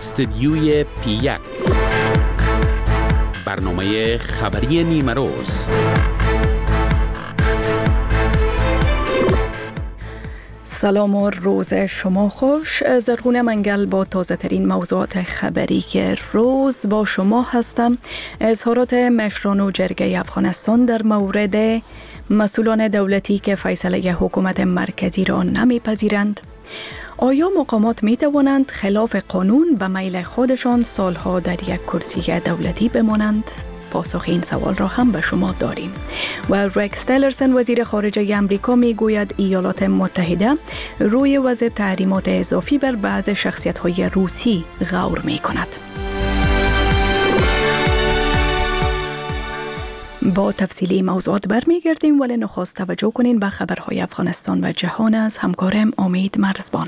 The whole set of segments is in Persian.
استودیوی پی1 برنامه خبری نیمه روز. سلام و روز شما خوش. زرغونه منگل با تازه ترین موضوعات خبری که روز با شما هستم. اظهارات مشران و جرگه افغانستان در مورد مسئولان دولتی که فیصله حکومت مرکزی را نمیپذیرند. آیا مقامات می توانند خلاف قانون به میل خودشان سالها در یک کرسی دولتی بمانند؟ پاسخ این سوال را هم به شما داریم. و رکس تیلرسن وزیر خارجه امریکا می گوید ایالات متحده روی وضع تحریمات اضافی بر بعض شخصیت‌های روسی غور می کند. با تفصیلی موضوعات برمیگردیم، ولی نخست توجه کنین به خبرهای افغانستان و جهان از همکارم امید مرزبان.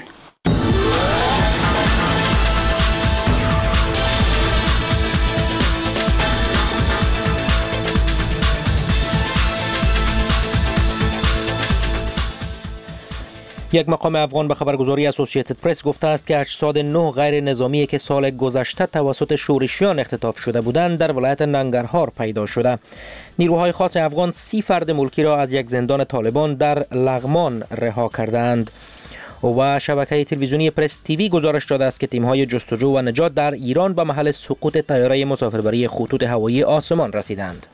یک مقام افغان به خبرگزاری اسوسییتد پرس گفته است که اجساد 9 غیر نظامی که سال گذشته توسط شورشیان اختطاف شده بودند در ولایت ننگرهار پیدا شده. نیروهای خاص افغان 30 فرد ملکی را از یک زندان طالبان در لغمان رها کردند. و شبکه تلویزیونی پرس تیوی گزارش داده است که تیم‌های جستجو و نجات در ایران به محل سقوط طیاره مسافربری خطوط هوایی آسمان رسیدند.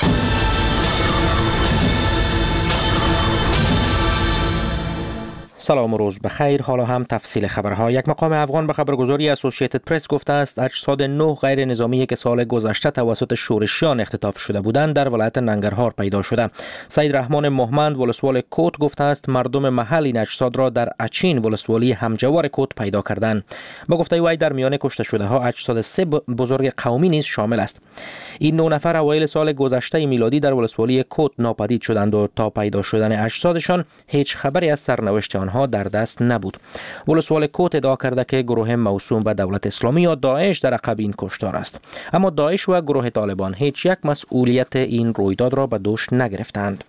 سلام و روز بخیر. حالا هم تفصیل خبرها. یک مقام افغان به خبرگزاری اسوسییتد پرس گفته است اجساد 9 غیر نظامی که سال گذشته توسط شورشیان اختطاف شده بودند در ولایت ننگرهار پیدا شده. سید رحمان محمد ولسوال کوت گفته است مردم محل این اجساد را در اچین ولسوالی همجوار کوت پیدا کردند. با گفته وی در میان کشته شده ها اجساد 3 بزرگ قومی نیز شامل است. این 9 نفر اوایل سال گذشته میلادی در ولسوالی کوت ناپدید شدند و تا پیدا شدن اجسادشان هیچ خبری از سرنوشت آنها در دست نبود. ولسوال کوت ادعا کرده که گروه موسوم به دولت اسلامی یا داعش در عقب این کشتار است، اما داعش و گروه طالبان هیچ یک مسئولیت این رویداد را به دوش نگرفتند.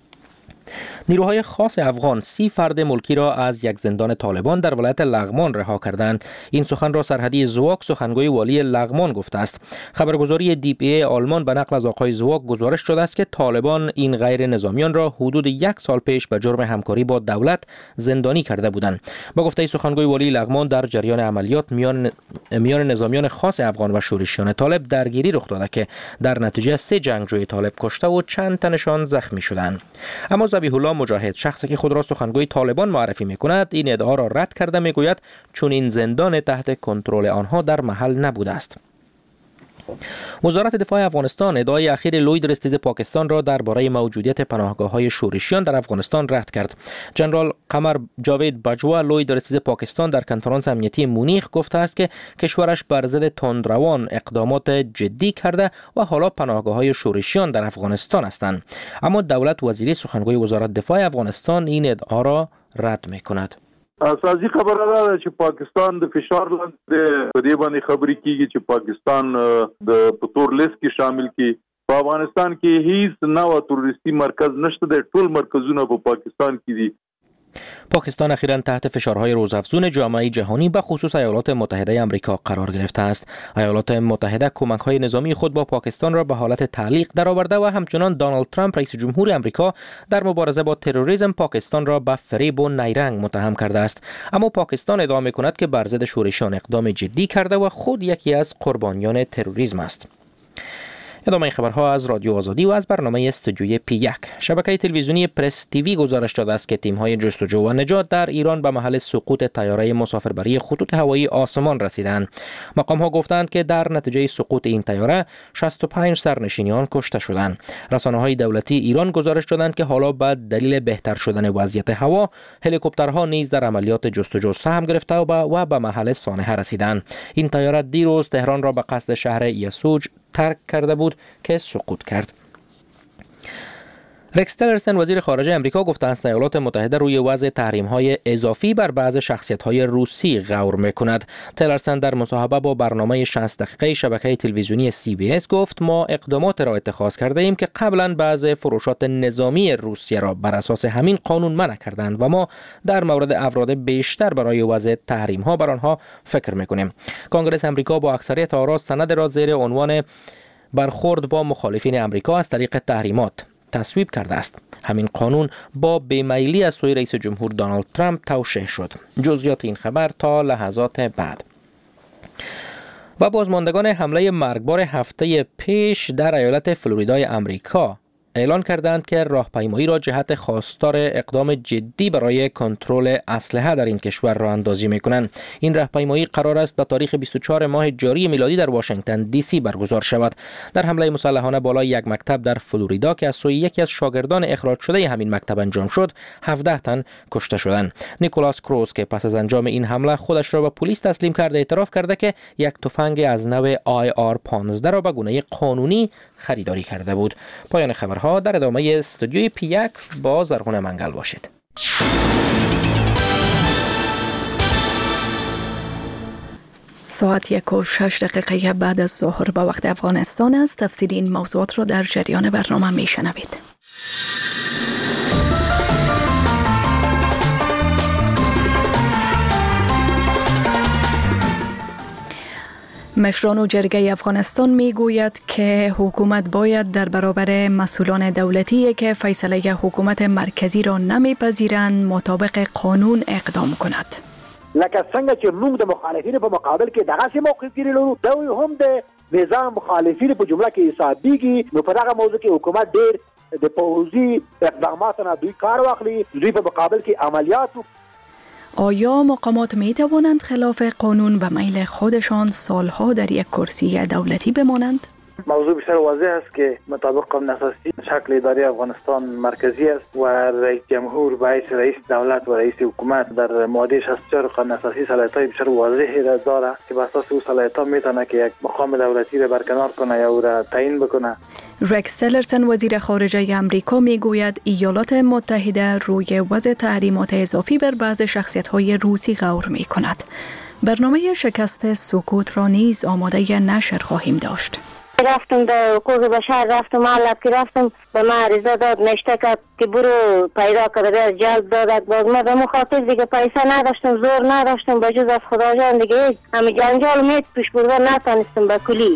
نیروهای خاص افغان 30 فرد ملکی را از یک زندان طالبان در ولایت لغمان رها کردند. این سخن را سرحدی زواک سخنگوی والی لغمان گفته است. خبرگزاری DPA آلمان به نقل از آقای زواک گزارش داده است که طالبان این غیر نظامیان را حدود 1 سال پیش به جرم همکاری با دولت زندانی کرده بودند. با گفته سخنگوی والی لغمان در جریان عملیات میان نظامیان خاص افغان و شورشیان طالب درگیری رخ داده که در نتیجه 3 جنگجوی طالب کشته و چند تنشان زخمی شدند. اما ذبیح الله مجاهد، شخصی که خود را سخنگوی طالبان معرفی می‌کند، این ادعا را رد کرده می‌گوید چون این زندان تحت کنترل آنها در محل نبوده است. وزارت دفاع افغانستان ادعای اخیر لوید رستیز پاکستان را درباره موجودیت پناهگاه‌های شورشیان در افغانستان رد کرد. جنرال قمر جاوید باجوا لوید رستیز پاکستان در کنفرانس امنیتی مونیخ گفته است که کشورش بر ضد تندروان اقدامات جدی کرده و حالا پناهگاه‌های شورشیان در افغانستان هستند. اما دولت وزیری سخنگوی وزارت دفاع افغانستان این ادعا را رد می‌کند. اساسي خبره ده چې پاکستان د فشار لاندې په دې باندې خبرې کیږي چې پاکستان د پتور لیست کې شامل کی. په افغانستان کې هیڅ نوو تروریستي مرکز نشته، د ټول مرکزونه په پاکستان کې دي. پاکستان اخیراً تحت فشارهای روزافزون جامعه جهانی به خصوص ایالات متحده آمریکا قرار گرفته است. ایالات متحده کمک‌های نظامی خود با پاکستان را به حالت تعلیق درآورده و همچنان دونالد ترامپ رئیس جمهور آمریکا در مبارزه با تروریسم پاکستان را به فریب و نیرنگ متهم کرده است. اما پاکستان ادعا می‌کند که بر ضد شورشیان اقدام جدی کرده و خود یکی از قربانیان تروریسم است. ادامه خبرها از رادیو آزادی و از برنامه استودیوی پی1. شبکه تلویزیونی پرس تیوی گزارش داده است که تیم‌های جستجو و نجات در ایران به محل سقوط طیاره مسافربری خطوط هوایی آسمان رسیدند. مقام‌ها گفتند که در نتیجه سقوط این طیاره 65 سرنشینان کشته شدند. رسانه‌های دولتی ایران گزارش دادند که حالا به دلیل بهتر شدن وضعیت هوا، هلیکوپترها نیز در عملیات جستجو سهم گرفته و به محل سانحه رسیدند. این طیاره دیروز تهران را به قصد شهر یسوج ترک کرده بود که سقوط کرد. رکس تیلرسن وزیر خارجه امریکا گفته است ایالات متحده روی وضع تحریم‌های اضافی بر بعض شخصیت‌های روسی غور می‌کند. تیلرسن در مصاحبه با برنامه 60 دقیقه شبکه تلویزیونی CBS گفت ما اقدامات را اتخاذ کرده ایم که قبلا بعض فروشات نظامی روسیه را بر اساس همین قانون منع کردند و ما در مورد افراد بیشتر برای وضع تحریم‌ها بر آنها فکر می‌کنیم. کنگره امریکا با اکثریت آرا سند را زیر عنوان برخورد با مخالفین امریکا از طریق تحریمات تصویب کرده است. همین قانون با بیمیلی از سوی رئیس جمهور دونالد ترامپ توشیح شد. جزئیات این خبر تا لحظات بعد. و بازماندگان حمله مرگبار هفته پیش در ایالت فلوریدای امریکا اعلان کردند که راهپیمایی را جهت خواستار اقدام جدی برای کنترل اسلحه در این کشور راه اندازی می‌کنند. این راهپیمایی قرار است به تاریخ 24 ماه جاری میلادی در واشنگتن دی سی برگزار شود. در حمله مسلحانه بالای یک مکتب در فلوریدا که از سوی یکی از شاگردان اخراج شده همین مکتب انجام شد، 17 تن کشته شدند. نیکولاس کروز که پس از انجام این حمله خودش را به پلیس تسلیم کرده، اعتراف کرده که یک تفنگ از نوع IR-15 را به گونه قانونی خریداری کرده بود. پایان خبرها. در ادامه استودیوی P1 با زرغون منگل باشید. ساعت 1:06 بعد از ظهر به وقت افغانستان است. تفصیل این موضوعات را در جریان برنامه میشنوید. مشران جرگه افغانستان میگوید که حکومت باید در برابر مسئولان دولتی که فیصله حکومت مرکزی را نمیپذیرند مطابق قانون اقدام کند. لکه څنګه چې موږ د مخالفینو په مقابل کې دغه موقف لرو، دوی هم د نظام مخالفین په جمله کې حسابيږي. نو په دغه موضوع کې حکومت ډېر د پوځي اقداماتو نه دوی کار واخلي، دوی په مقابل کې عملیات. آیا مقامات می توانند خلاف قانون و میل خودشان سالها در یک کرسی دولتی بمانند؟ موضوع بسیار واضح است که مطابق قانون اساسی شکل اداره افغانستان مرکزی است و رئیس جمهور به حیث رئیس دولت و رئیس حکومت در ماده 64 قانون اساسی صلاحیت‌های بسیار واضحی را دارد که بر اساس او صلاحیت‌ها میتونه که یک مقام دولتی را برکنار کنه یا او را تعیین بکنه. رکس تیلرسن وزیر خارجه امریکا میگوید ایالات متحده روی وضع تحریمات اضافی بر بعض شخصیت‌های روسی غور می‌کند. برنامه شکست سکوت را نیز آماده نشر خواهیم داشت. رفتم در حقوق بشر، رفتم معلب که رفتم به من عریضه داد، نشته کرد که برو پیدا کرده بیار جلب دادک. باز من به مخاطر دیگه پیسه نداشتم، زور نداشتم، بجز از خدا جان دیگه همه جنجال میت پیش بردن نتانستم به کلی.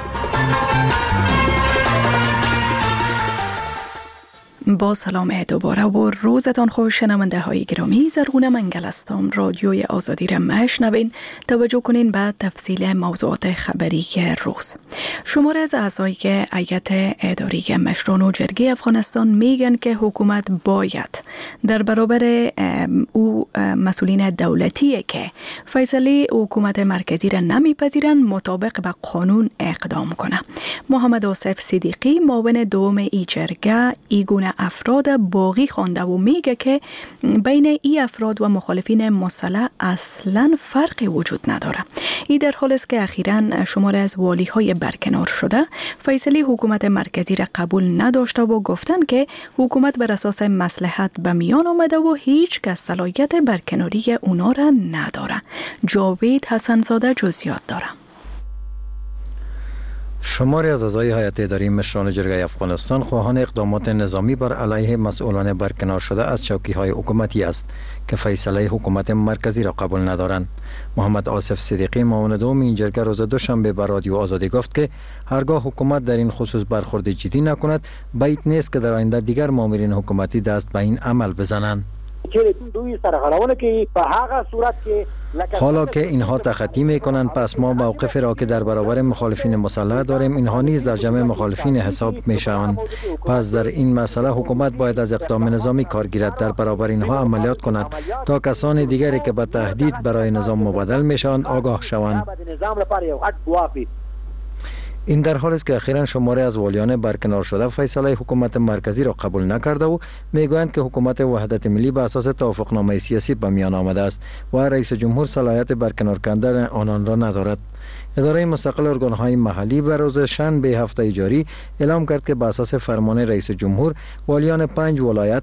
با سلام دوباره و روزتان خوش شنونده های گرامی. زرغون منگل هستم. رادیوی آزادی را میشنوین. توجه کنین به تفصیل موضوعات خبری روز. شمار از اعضای هیئت اداری مشران و جرگه افغانستان میگن که حکومت باید در برابر او مسئولین دولتی که فیصله حکومت مرکزی را نمیپذیرند مطابق به قانون اقدام کنه. محمد آصف صدیقی معاون دوم ای جرگه ایگونه افراد باقی خوانده و میگه که بین ای افراد و مخالفین مسلح اصلا فرقی وجود نداره. این در حال است که اخیراً شمار از والی های برکنار شده فیصله حکومت مرکزی را قبول نداشته و گفتن که حکومت بر اساس مصلحت به میان آمده و هیچ کس صلاحیت برکناری اونا را نداره. جاوید حسنزاده جزئیات داره. شماری از اعضای هیئت اداری مشران جرگه افغانستان خواهان اقدامات نظامی بر علیه مسئولان برکنار شده از چوکی‌های حکومتی است که فیصله حکومت مرکزی را قبول ندارند. محمد آصف صدیقی معاون دوم این جرگه روز دوشنبه به رادیو آزادی گفت که هرگاه حکومت در این خصوص برخورد جدی نکند بعید نیست که در آینده دیگر مامورین حکومتی دست به این عمل بزنند. حالا که اینها تخطی میکنند پس ما موقف را که در برابر مخالفین مسلح داریم اینها نیز در جمع مخالفین حساب میشوند. پس در این مسئله حکومت باید از اقدام نظامی کار گیرد، در برابر اینها عملیات کند تا کسان دیگری که به تهدید برای نظام مبادل میشوند آگاه شوند. این در حالی است که اخیراً شماری از والیان برکنار شده فیصله حکومت مرکزی را قبول نکرده و میگویند که حکومت وحدت ملی به اساس توافقنامه سیاسی به میان آمده است و رئیس جمهور صلاحیت برکنار کردن آنان را ندارد. اداره مستقل ارگان‌های محلی بر روز شنبه هفته جاری اعلام کرد که بر اساس فرمان رئیس جمهور والیان 5 ولایت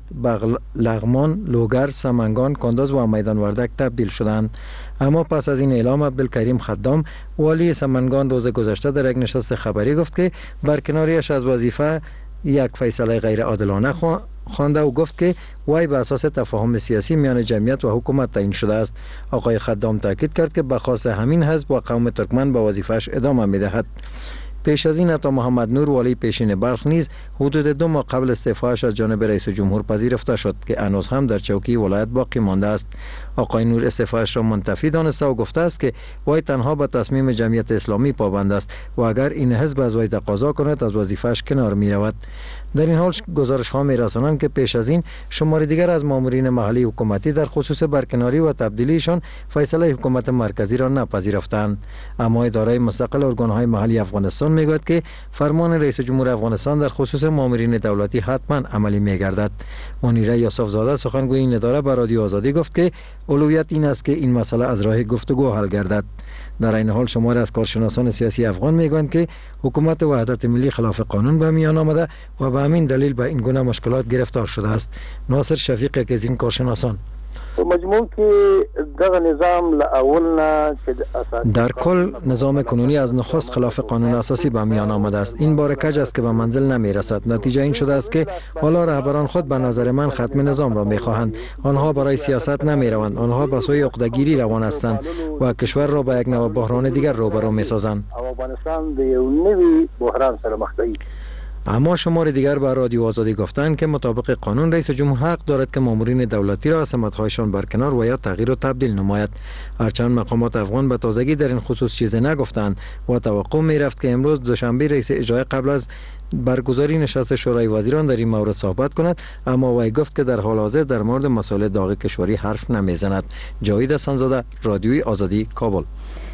لغمان، لوگر، سمنگان، کندز و میدان وردک تبدیل شدند. اما پس از این اعلام عبدالکریم خدام والی سمنگان روز گذشته در یک نشست خبری گفت که برکناریش از وظیفه یک فیصله غیر عادلانه خوانده و گفت که وی به اساس تفاهم سیاسی میان جمعیت و حکومت تعیین شده است. آقای خدام تاکید کرد که به خواست همین حزب و قوم ترکمن به وظیفه‌اش ادامه می‌دهد. پیش از این عطا محمد نور والی پیشین بلخ نیز حدود 2 ماه قبل استعفایش از جانب رئیس جمهور پذیرفته شد که هنوز هم در چوکی ولایت باقی مانده است. آقای نور استعفایش را منتفی دانسته و گفته است که وی تنها به تصمیم جمعیت اسلامی پابند است و اگر این حزب از وی تقاضا کند از وظیفه‌اش کنار می رود. در این حال گزارش ها می رسانند که پیش از این شماری دیگر از مامورین محلی حکومتی در خصوص برکناری و تبدیلیشان فیصله حکومت مرکزی را نپذیرفتند. اما اداره مستقل ارگان‌های محلی افغانستان میگوید که فرمان رئیس جمهور افغانستان در خصوص مامورین دولتی حتما عملی میگردد. منیره یوسف زاده سخنگوی این اداره به رادیو آزادی گفت که اولویت این است که این مسئله از راه گفتگو حل گردد. در این حال شماری از کارشناسان سیاسی افغان میگویند که حکومت وحدت ملی خلاف قانون به میان آمده و به همین دلیل به این گونه مشکلات گرفتار شده است. ناصر شفیق یکی از این کارشناسان مجموع که دغه نظام لاولنا در کل نظام کنونی از نخست خلاف قانون اساسی به میان آمده است. این بار کج است که به منزل نمی رسد. نتیجه این شده است که حالا رهبران خود به نظر من ختم نظام را می خواهند. آنها برای سیاست نمی روند. آنها به سوی عقده‌گیری روان هستند و کشور را به یک نوع بحران دیگر روبرو می سازند. افغانستان د یو نوي بحران سره مخ دی. اما شمار دیگر به رادیو آزادی گفتند که مطابق قانون رئیس جمهور حق دارد که مامورین دولتی را از سمت‌هایشان برکنار و یا تغییر و تبدیل نماید. هرچند مقامات افغان به تازگی در این خصوص چیزی نگفتند و توقع می رفت که امروز دوشنبه رئیس اجرایی قبل از برگزاری نشست شورای وزیران در این مورد صحبت کند، اما وی گفت که در حال حاضر در مورد مسائل داغ کشوری حرف نمیزند. جاوید حسن‌زاده، رادیوی آزادی، کابل.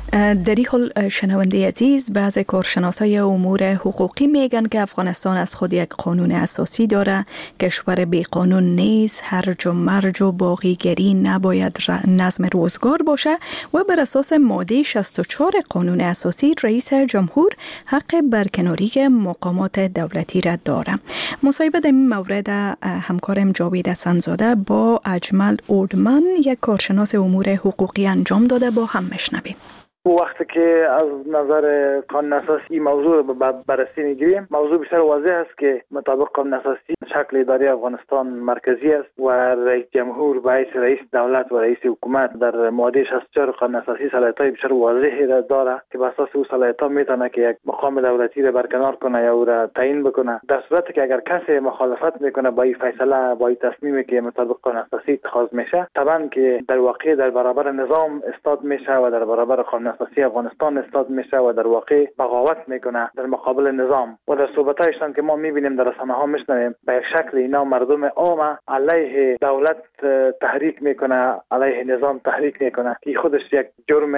در این حال شنونده عزیز، بعضی کارشناسای امور حقوقی میگن که افغانستان از خود یک قانون اساسی داره. کشور بی قانون نیست. هرج و مرج و باغیگری نباید نظم روزگار باشه و بر اساس ماده 64 قانون اساسی رئیس جمهور حق برکناری مقامات دولتی را داره. مصاحبه در این مورد همکارم جاوید حسن‌زاده با اجمل اودمن، یک کارشناس امور حقوقی انجام داده. با هم میشنویم. وقتی که از نظر قانون اساسی موضوع به بررسی میگیریم، موضوع بسیار واضح است که مطابق قانون اساسی شکل اداره افغانستان مرکزی است و رئیس جمهور به حیث رئیس دولت و رئیس حکومت در ماده 64 قانون اساسی صلاحیت‌های بسیار واضحی را داره که بر اساس او صلاحیت‌ها میتونه که یک مقام دولتی را برکنار کنه یا او را تعیین بکنه. در صورتی که اگر کسی مخالفت میکنه با این فیصله، با این تصمیمی که مطابق قانون اساسی اتخاذ میشه، طبعا که در واقع در برابر نظام استاد میشه و در برابر قانون اساسی افغانستان استاد میشه و در واقع بغاوت میکنه در مقابل نظام. و در صحبتایشان که ما میبینیم در رسانه‌ها میشنویم، به یک شکل اینا مردم عام علیه دولت تحریک میکنه، علیه نظام تحریک میکنه که خودش یک جرم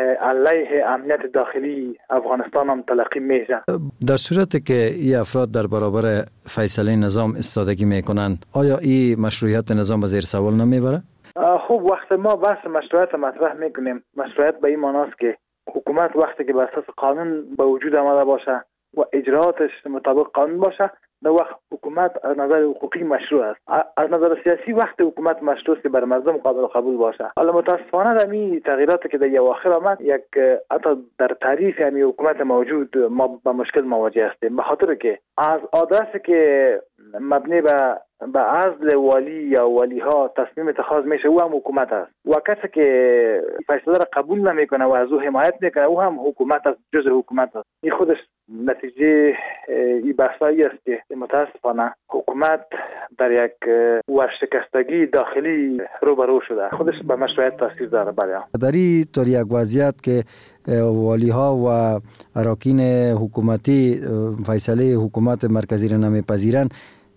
علیه امنیت داخلی افغانستان هم تلقی میشه. در صورتی که این افراد در برابر فیصله نظام استادگی میکنند، آیا این مشروعیت نظام زیر سوال نمیبره؟ خب وقتی ما بحث مشروعیت مطرح میکنیم، مشروعیت به این معناست که حکومت وقتی که بر اساس قانون به وجود آمده باشه و اجراتش مطابق قانون باشه، در وقت حکومت از نظر حقوقی مشروع است. از نظر سیاسی وقتی حکومت مشروع است که بر مردم قابل قبول باشه. حالا متاسفانه در این تغییراتی که در اواخر آمد، یک حتی در تعریف یعنی حکومت موجود ما با مشکل مواجه هستیم، به خاطر که از آدرسی که مبنی به عزل والی یا والی ها تصمیم اتخاذ میشه، او هم حکومت است. و کسی که فیصله را قبول نمیکنه و از او حمایت میکنه، او هم حکومت است، جزء حکومت است. این خودش نتیجه این بحثایی است که متاسفانه حکومت در یک ورشکستگی داخلی روبرو شده. خودش به مشروعیت تاثیر داره. بله، در این طور یک وضعیت که والی ها و اراکین حکومتی فیصله حکومت مرکزی را نمیپذیرند،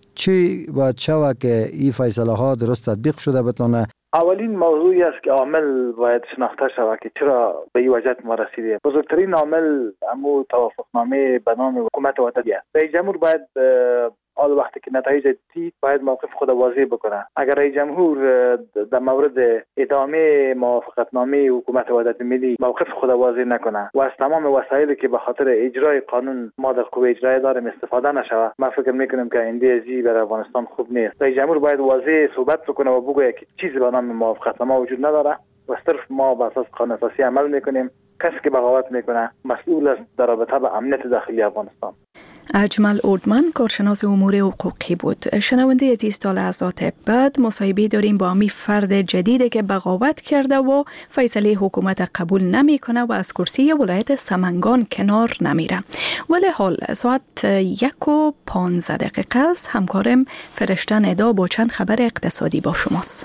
چی باید شود که این فیصله ها درست تطبیق شده بتونه؟ اولین موضوعی است که عامل باید شناخته شود که چرا به این وضعیت ما رسیدیم. بزرگترین عامل همون توافقنامه به نام حکومت وحدتی است. رئیس جمهور باید حال وقتی که نتایج دید باید موقف خود واضح بکنه. اگر رئیس جمهور در مورد ادامه موافقتنامه حکومت وحدت ملی موقف خود واضح نکنه و از تمام وسایلی که به خاطر اجرای قانون ما در قوه اجرایی داریم استفاده نشوه، ما فکر میکنیم که آینده ازی برای افغانستان خوب نیست. رئیس جمهور باید واضح صحبت بکنه و بگه که چیزی به نام موافقتنامه وجود نداره و صرف ما بر اساس قانون اساسی عمل میکنیم. کسی که بغاوت میکنه مسئول است در رابطه با امنیت داخلی افغانستان. اجمل اوردمن کارشناس امور حقوقی بود. شنونده عزیز، تا لحظات بعد مصاحبه داریم با امی فرد جدیدی که بغاوت کرده و فیصله حکومت قبول نمیکنه و از کرسی ولایت سمنگان کنار نمیره. ولی حال ساعت 1:15 است. همکارم فرشته ندا با چند خبر اقتصادی با شماست.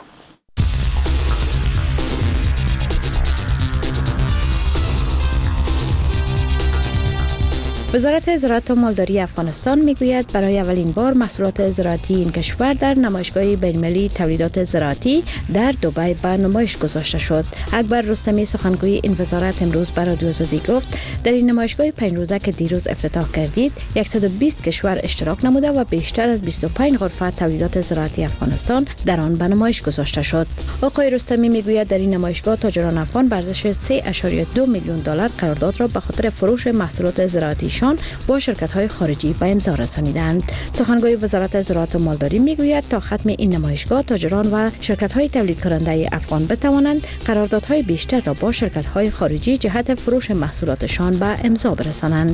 وزارت زراعت و مالداری افغانستان میگوید برای اولین بار محصولات زراعتی این کشور در نمایشگاه بین‌المللی تولیدات زراعتی در دبی به نمایش گذاشته شد. اکبر رستمی سخنگوی این وزارت امروز به رادیو آزادی گفت در این نمایشگاه 5 روزه که دیروز افتتاح کردید 120 کشور اشتراک نموده و بیشتر از 25 غرفه تولیدات زراعتی افغانستان در آن به نمایش گذاشته شد. آقای رستمی میگوید در این نمایشگاه تاجران افغان به ارزش 3.2 میلیون دلار قرارداد را به خاطر فروش محصولات زراعتی با شرکت‌های خارجی به امضا رسانیدند. سخنگوی وزارت زراعت و مالداری میگوید تا ختم این نمایشگاه تاجران و شرکت‌های تولید کننده افغان بتوانند قراردادهای بیشتر را با شرکت‌های خارجی جهت فروش محصولاتشان به امضا برسانند.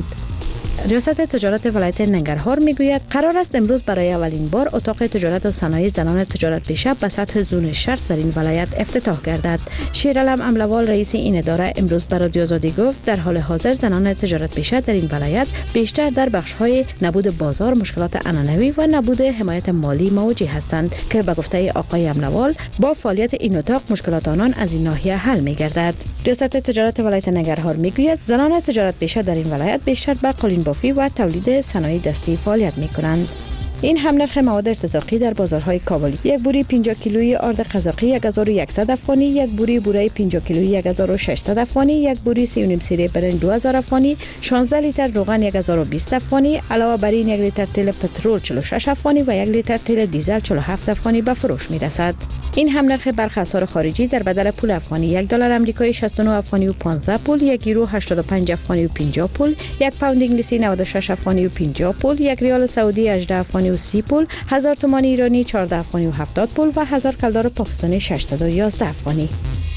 ریاست تجارت ولایت ننگرهار میگوید قرار است امروز برای اولین بار اتاق تجارت و صنایع زنان تجارت پیشه به سطح زون شرق در این ولایت افتتاح گردد. شیرعلم املوال رئیس این اداره امروز به رادیو آزادی گفت در حال حاضر زنان تجارت پیشه در این ولایت بیشتر در بخش‌های نبود بازار، مشکلات عنعنوی و نبود حمایت مالی مواجه هستند که به گفته آقای املوال با فعالیت این اتاق مشکلات آنان از این ناحیه حل می‌گردد. ریاست تجارت ولایت ننگرهار میگوید زنان تجارت پیشه در این ولایت بیشتر به قالین بافی و تولید صنایع دستی فعالیت می‌کنند. این هم نرخ مواد ارتزاقی در بازارهای کابلی: یک بوری 50 کیلویی آرد قزاقی 1100 افغانی، یک بوری بوره 50 کیلویی 1600 افغانی، یک بوری 3.5 سیره برنج 2000 افغانی، 16 لیتر روغن 1020 افغانی، علاوه بر این 1 لیتر تیل پترول 46 افغانی و 1 لیتر تیل دیزل 47 افغانی به فروش میرسد. این هم نرخ برخی اسعار خارجی در بدل پول افغانی: 1 دلار آمریکایی 69 افغانی و 15 پول، 1 یورو 85 افغانی و 50 پول، 1 پوند انگلیسی 96 افغانی و 50 پول، 1 ریال سعودی 18 افغانی و 30 پول، 1000 تومان ایرانی 14 افغانی و 70 پول و 1000 کلدار پاکستانی 611 افغانی.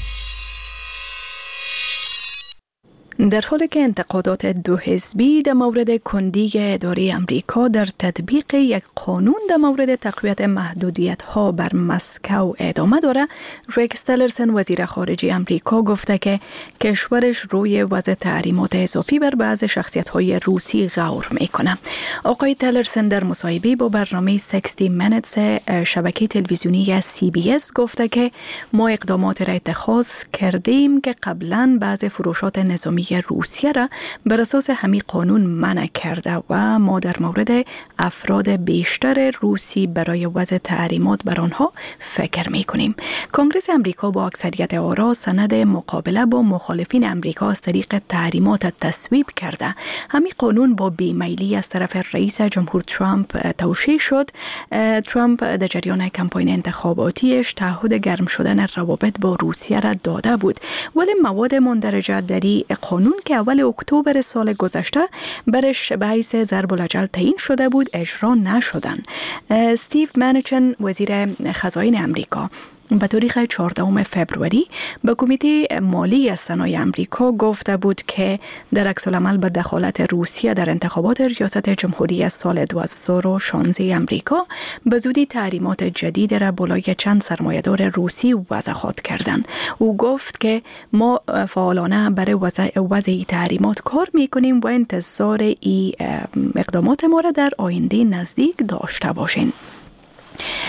در حالی که انتقادات دو حزبی در مورد کندی اداره امریکا در تطبیق یک قانون در مورد تقویت محدودیت‌ها بر مسکو ادامه داره، ریکس تیلرسن وزیر خارجه امریکا گفته که کشورش روی وضع تحریمات اضافی بر بعض شخصیت‌های روسی غور میکنه. آقای تیلرسن در مصاحبه با برنامه 60 Minutes شبکه تلویزیونی CBS گفته که ما اقدامات را اتخاذ کردیم که قبلا بعض فروشات نظامی روسیه را بر اساس همین قانون منع کرده و ما در مورد افراد بیشتر روسی برای وضع تحریمات بر آنها فکر میکنیم. کنگره امریکا با اکثریت آرا سند مقابله با مخالفین امریکا از طریق تحریمات تصویب کرده. همین قانون با بیمیلی از طرف رئیس جمهور ترامپ توشیح شد. ترامپ در جریان کمپاین انتخاباتیش تعهد گرم شدن روابط با روسیه را داده بود، ولی مواد مندرجه در این قانون که اول اکتبر سال گذشته برش به حیث ضرب الاجل تعیین شده بود اجرا نشدن. استیو منوچن وزیر خزائن امریکا به تاریخ 14 فبروری به کمیته مالی صنایع امریکا گفته بود که در عکس العمل به دخالت روسیه در انتخابات ریاست جمهوری سال 2016 امریکا به زودی تحریمات جدید را بالای چند سرمایه‌دار روسی وضع خواهد کردند. او گفت که ما فعالانه برای وضع تحریمات کار می‌کنیم و انتظار این اقدامات ما را در آینده نزدیک داشته باشین.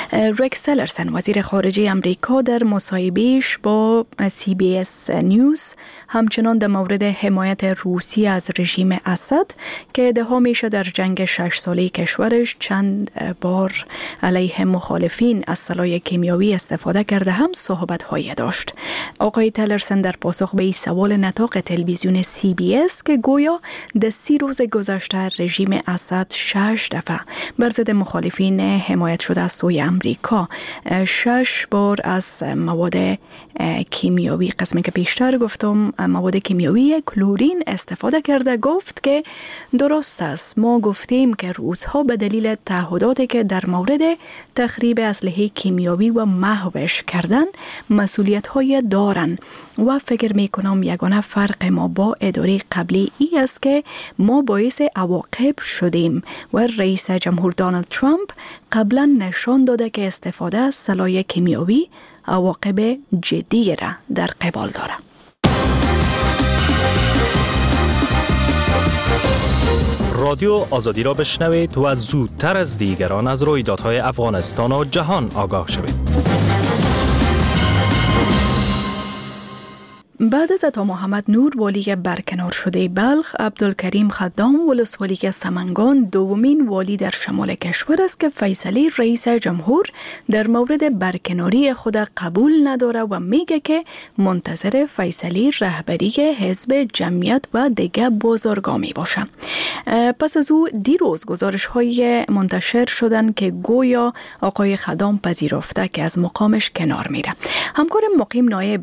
رکس تلرسن وزیر خارجه امریکا در مصاحبه‌اش با CBS نیوز همچنان در مورد حمایت روسی از رژیم اسد که ادعا میشه در جنگ 6 ساله کشورش چند بار علیه مخالفین از سلاح کیمیاوی استفاده کرده هم صحبت‌هایی داشت. آقای تلرسن در پاسخ به این سوال نطاق تلویزیون CBS که گویا در 30 روز گذشته رژیم اسد 6 دفعه بر ضد مخالفین حمایت شده از سوی امریکا 6 بار از مواد کیمیاوی، قسمی که بیشتر گفتم مواد کیمیاوی کلورین استفاده کرده، گفت که درست است، ما گفتیم که روس‌ها به دلیل تعهداتی که در مورد تخریب اسلحه کیمیاوی و محوش کردن مسئولیت‌های دارن و فکر می‌کنم یگانه فرق ما با اداره قبلی ای است که ما باعث عواقب شدیم و رئیس جمهور دونالد ترامپ قبلا نشان داده که استفاده از سلاح کیمیاوی عواقب جدی را در قبال داره. رادیو آزادی را بشنوید و زودتر از دیگران از رویدادهای افغانستان و جهان آگاه شوید. بعد از عطا محمد نور والی برکنار شده بلخ، عبدالکریم خدام ولسوالی سمنگان دومین والی در شمال کشور است که فیصله رئیس جمهور در مورد برکناری خود قبول نداره و میگه که منتظر فیصله رهبری حزب جمعیت و دیگه بازرگانی باشه. پس از او دیروز گزارش های منتشر شدن که گویا آقای خدام پذیرفته که از مقامش کنار میره. همکار مقیم نایب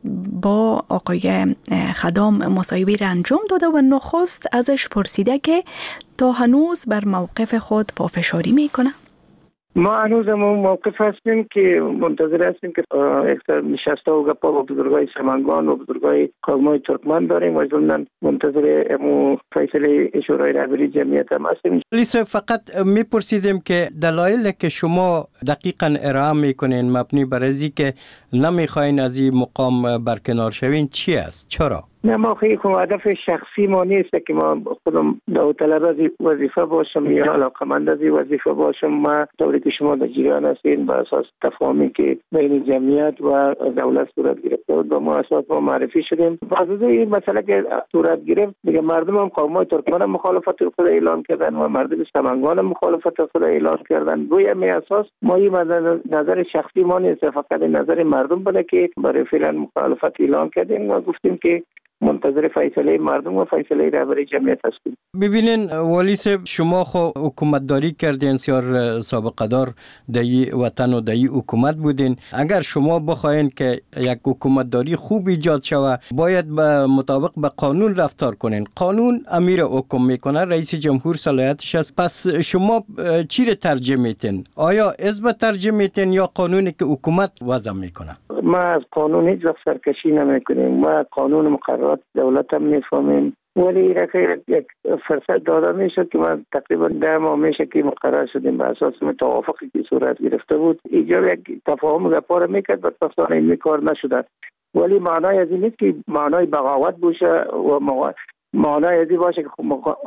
با آقای خدام مصاحبه را انجام داده و نخست ازش پرسیده که تا هنوز بر موقف خود پافشاری میکنه. ما هنوز موقف هستیم که منتظر هستیم که اکثر نشسته و گپا با بزرگای سمنگان و بزرگای قومای ترکمن داریم و ضمناً منتظر فیصله شورای رهبری جمعیت هم هستیم. لیسا فقط میپرسیدیم که دلایلی که شما دقیقاً ارائه میکنین مبنی بر ازی که نمیخواین از این مقام برکنار شوین چی است؟ چرا؟ نه، ما خیلی هدف شخصی ما نیست که ما خودم داوطلب از وظیفه باشم یا علاقمند از وظیفه باشم. ما طوری که شما در جریان هستین بر اساس تفاهمی که بین جمعیت و دولت صورت گرفته بود با ما اساس ما معرفی شدیم. بعد از این مسئله که صورت گرفت دیگه مردم هم قومای ترکمن هم مخالفت خود اعلان کردن و مردم سمنگان هم مخالفت خود اعلان کردن. روی همین اساس ما این نظر شخصی ما نیست، فقط نظر مردم بوده که برای فعلا مخالفت اعلان کردیم و گفتیم که منتظر فیصله مردم و فیصله رهبری جمعیت هستیم. ببینین والی صاحب، شما خو حکومتداری کردین، سیار سابقه دار دایی وطن و دایی حکومت بودین. اگر شما بخواین که یک حکومتداری خوب ایجاد شود باید به مطابق به قانون رفتار کنین. قانون امیر حکم میکنه، رئیس جمهور صلاحیتش است. پس شما چی رو ترجمه میتین؟ آیا حزب ترجمه میتین یا قانونی که حکومت وضع میکنه؟ ما از قانون هیچ وقت سرکشی نمیکنیم. ما قانون مقررات دولت هم میفهمیم، ولی یک فرصت داده میشد که ما تقریبا 10 ماه میشه که مقرر شدیم بر اساس توافقی که صورت گرفته بود ایجاب یک تفاهم گپا رو میکرد و تصادفاً این کار نشده. ولی معنای از این نیست که معنای بغاوت باشه و معنای از این باشه که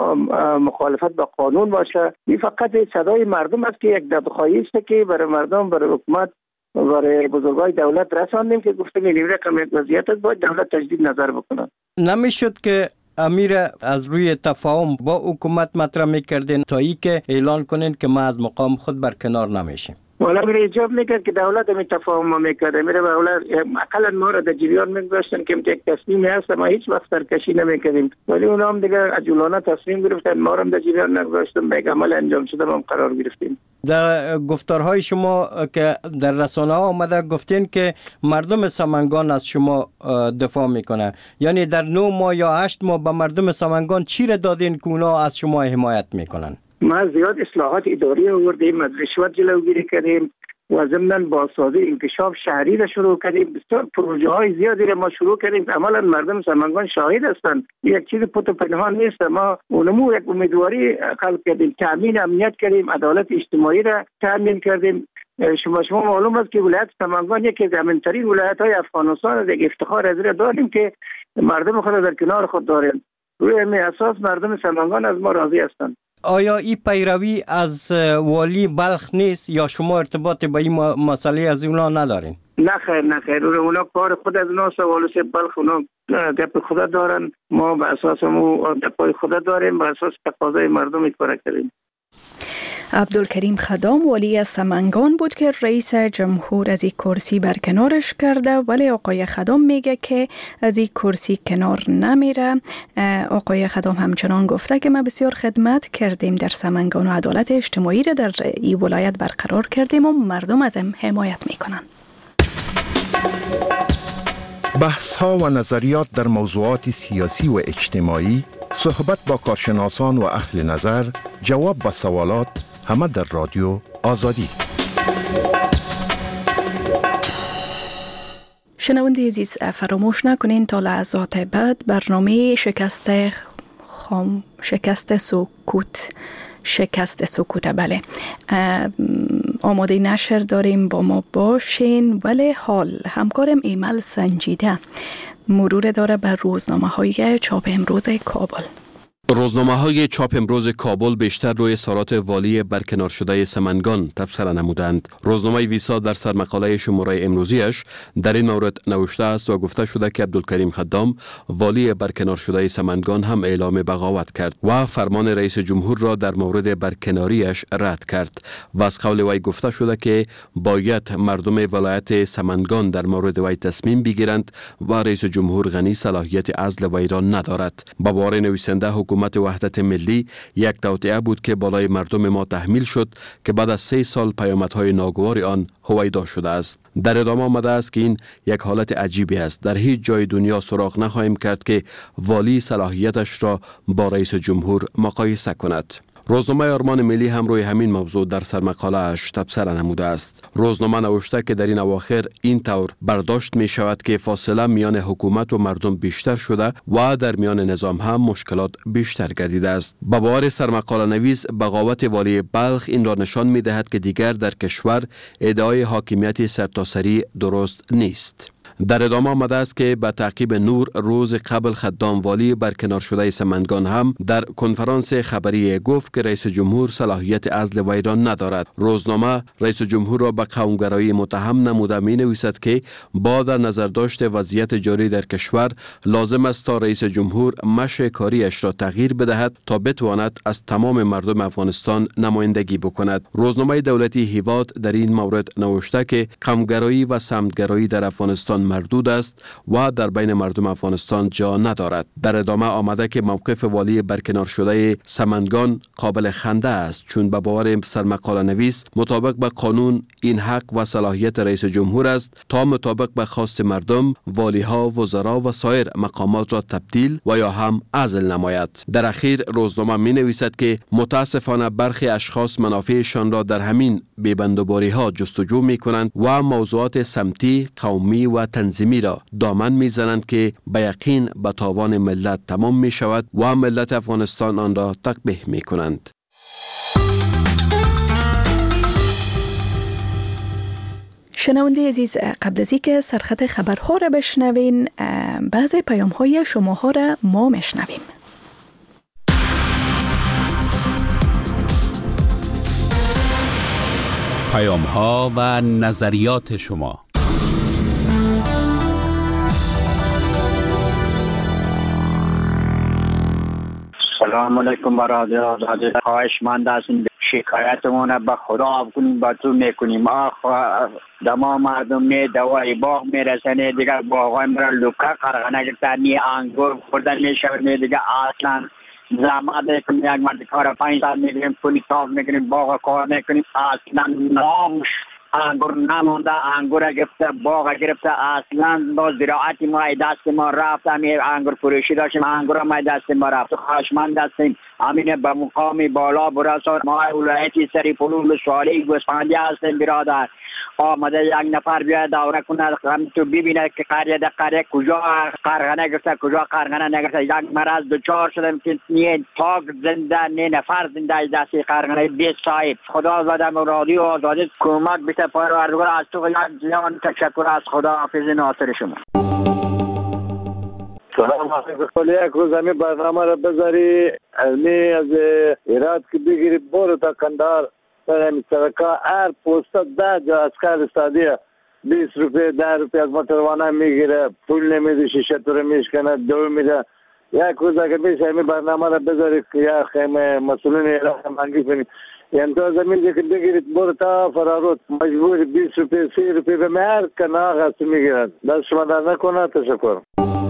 مخالفت با قانون باشه. این فقط صدای مردم است که یک دادخواهی است که برای مردم، برای حکومت، برای بزرگای دولت رساندیم که گفتیم این رقم وضعیت است، باید دولت تجدید نظر بکنه. نمیشد که امیر از روی تفاهم با حکومت مطرح میکردین تا ای که اعلان کنین که ما از مقام خود برکنار نمیشیم؟ والا میره ایجاب میکرد که دولت همی تفاهم ما میکرده، میره والا اقلا ما را در جریان میگذاشتن که یک تصمیمی هست، ما هیچ وقت سرکشی نمیکردیم، ولی اونا هم دیگه عجولانه تصمیم گرفتن، ما را در جریان نگذاشتن، به یک عمل انجام شده ما هم قرار گرفتیم. در گفتارهای شما که در رسانه ها آمده گفتین که مردم سمنگان از شما دفاع میکنه، یعنی در 9 ماه یا 8 ماه به مردم سمنگان چی را دادین که اونا از شما حمایت میکنن؟ ما زیاد اصلاحات اداری آوردیم، از رشوت جلوگیری کردیم و ضمناً بازسازی انکشاف شهری را شروع کردیم. بسیار پروژه های زیادی را ما شروع کردیم. عملاً مردم سمنگان شاهد هستند، یک چیز پت و پنهان نیست. ما اونمو یک امیدواری خلق کردیم، تامین امنیت کردیم، عدالت اجتماعی را تامین کردیم. شما معلوم است که ولایت سمنگان یکی از امن‌ترین ولایت‌های افغانستان است. یک افتخار از این داریم که مردم خود در کنار خود داریم. روی همین اساس مردم سمنگان از ما راضی هستند. آیا این پیروی از والی بلخ نیست یا شما ارتباط با این مسئله از اونا ندارین؟ نه خیر اونا کار خود از اونا سوالوس بلخ اونا گپ خدا دارن. ما به اساس مو گپای خدا داریم، به اساس تقاضای مردم کار کردیم. عبدالکریم خدام والی از سمنگان بود که رئیس جمهور از این کرسی برکنارش کرده، ولی آقای خدام میگه که از این کرسی کنار نمیره. آقای خدام همچنان گفته که ما بسیار خدمت کردیم در سمنگان و عدالت اجتماعی را در این ولایت برقرار کردیم و مردم از هم حمایت میکنن. بحث ها و نظریات در موضوعات سیاسی و اجتماعی، صحبت با کارشناسان و اهل نظر، جواب به سوالات، همه در رادیو آزادی. شنونده عزیز، فراموش نکنین تا لحظات بعد برنامه شکست سکوت بله آماده نشر داریم، با ما باشین. ولی حال همکارم ایمل سنجیده مرور داره بر روزنامه های چاپ امروز کابل. روزنامه‌های چاپ امروز کابل بیشتر روی اظهارات والی برکنار شده سمنگان تبصره نمودند. روزنامه ویسا در سرمقاله شماره امروزیش در این مورد نوشته است و گفته شده که عبدالکریم خدام والی برکنار شده سمنگان هم اعلام بغاوت کرد و فرمان رئیس جمهور را در مورد برکناریش رد کرد و از قول وی گفته شده که باید مردم ولایت سمنگان در مورد وی تصمیم بگیرند و رئیس جمهور غنی صلاحیت عزل وی را ندارد. با باور نویسنده حکومت وحدت ملی یک توطئه بود که بالای مردم ما تحمیل شد که بعد از 3 سال پیامدهای ناگوار آن هویدا شده است. در ادامه آمده است که این یک حالت عجیبی است. در هیچ جای دنیا سراغ نخواهیم کرد که والی صلاحیتش را با رئیس جمهور مقایسه کند. روزنامه آرمان ملی هم روی همین موضوع در سرمقاله اش تبصره نموده است. روزنامه نوشته که در این اواخر این طور برداشت می شود که فاصله میان حکومت و مردم بیشتر شده و در میان نظام هم مشکلات بیشتر گردیده است. با باور سرمقاله نویس بغاوت والی بلخ این را نشان می دهد که دیگر در کشور ادعای حاکمیت سرتاسری درست نیست. در ادامه آمده است که به تعقیب نور روز قبل خدام والی برکنار شده سمنگان هم در کنفرانس خبری گفت که رئیس جمهور صلاحیت عزل وی را ندارد. روزنامه رئیس جمهور را به قومگرایی متهم نموده می نویسد که با در نظر داشت وضعیت جاری در کشور لازم است تا رئیس جمهور مشی کاریش را تغییر بدهد تا بتواند از تمام مردم افغانستان نمایندگی بکند. روزنامه دولتی هیواد در این مورد نوشته که قومگرایی و سمتگرایی در افغانستان مردود است و در بین مردم افغانستان جا ندارد. در ادامه آمده که موقف والی برکنار شده سمنگان قابل خنده است، چون به باور سرمقاله نویس مطابق به قانون این حق و صلاحیت رئیس جمهور است تا مطابق به خواست مردم والی ها، وزرا و سایر مقامات را تبدیل و یا هم عزل نماید. در اخیر روزنامه می نویسد که متاسفانه برخی اشخاص منافعشان را در همین بی‌بندوباری ها جستجو می کنند و موضوعات سمتی، قومی و تنظیمی را دامن میزنند که به یقین به تاوان ملت تمام می شود و ملت افغانستان آن را تقبیح می کنند. شنونده عزیز، قبل از اینکه سرخط خبرها را بشنوین، بعضی پیام‌های شماها را ما میشنویم. پیام‌ها و نظریات شما. سلام علیکم با رادیو آزادی. خواهشمند هستیم شکایتمون به خدا کنیم، با تو میکنیم. دما مردم می دوای باغ میرسنه دیگه، باغای مرا لوکا قرغنه گرفتن، نی انگور خوردن میشود، نی دیگه اصلا زحمت کنیم. یک مرد کار 5 سال میگیریم، پولی صاف میکنیم، باغ کار میکنیم، اصلا نامش انگور نمونده. انگور گرفته، باغ گرفته، اصلا با زراعت ما دست ما رفت. همین انگور فروشی داشتیم، انگور ما دست ما رفت. خواهشمند هستیم همین به مقام بالا برسان. ما ولایتی سری فلول سوالی گوسفندی هستیم برادر. آمده یک نفر بیاد دوره کنه، هم تو ببینه که قریه در قریه کجا قرغنه گرفته، کجا قرغنه نگرفته. یک مرض دچار شدم که نه پاک زنده، نه نفر زنده از دستی قرغنه. 20 صاحب خدا زدم رادیو آزادی کمک بیته پروردگار. از تو یک جان تشکر، از خدا حافظ ناصر شما. سلام علیکم. خپل یک روز همین برنامه را بذاری علمی از ایراد که بگیری برو تا کندهار برای سرکا هر پوسته 10 جا اسکر استادیه 20 روپیه 10 روپیه از موتروانه میگیره، پول نمیده، شیشه تو رو میشکنه، دو میده. یک روز اگر میشه همین برنامه را بذاری که یا خیمه مسئولین ایران منگی کنی، یعنی تو زمین که بگیرید برو تا فرارود مجبوری 20 روپیه 30 روپیه به هر کنار هست میگیرن. دست شما در نکنه. تشکر.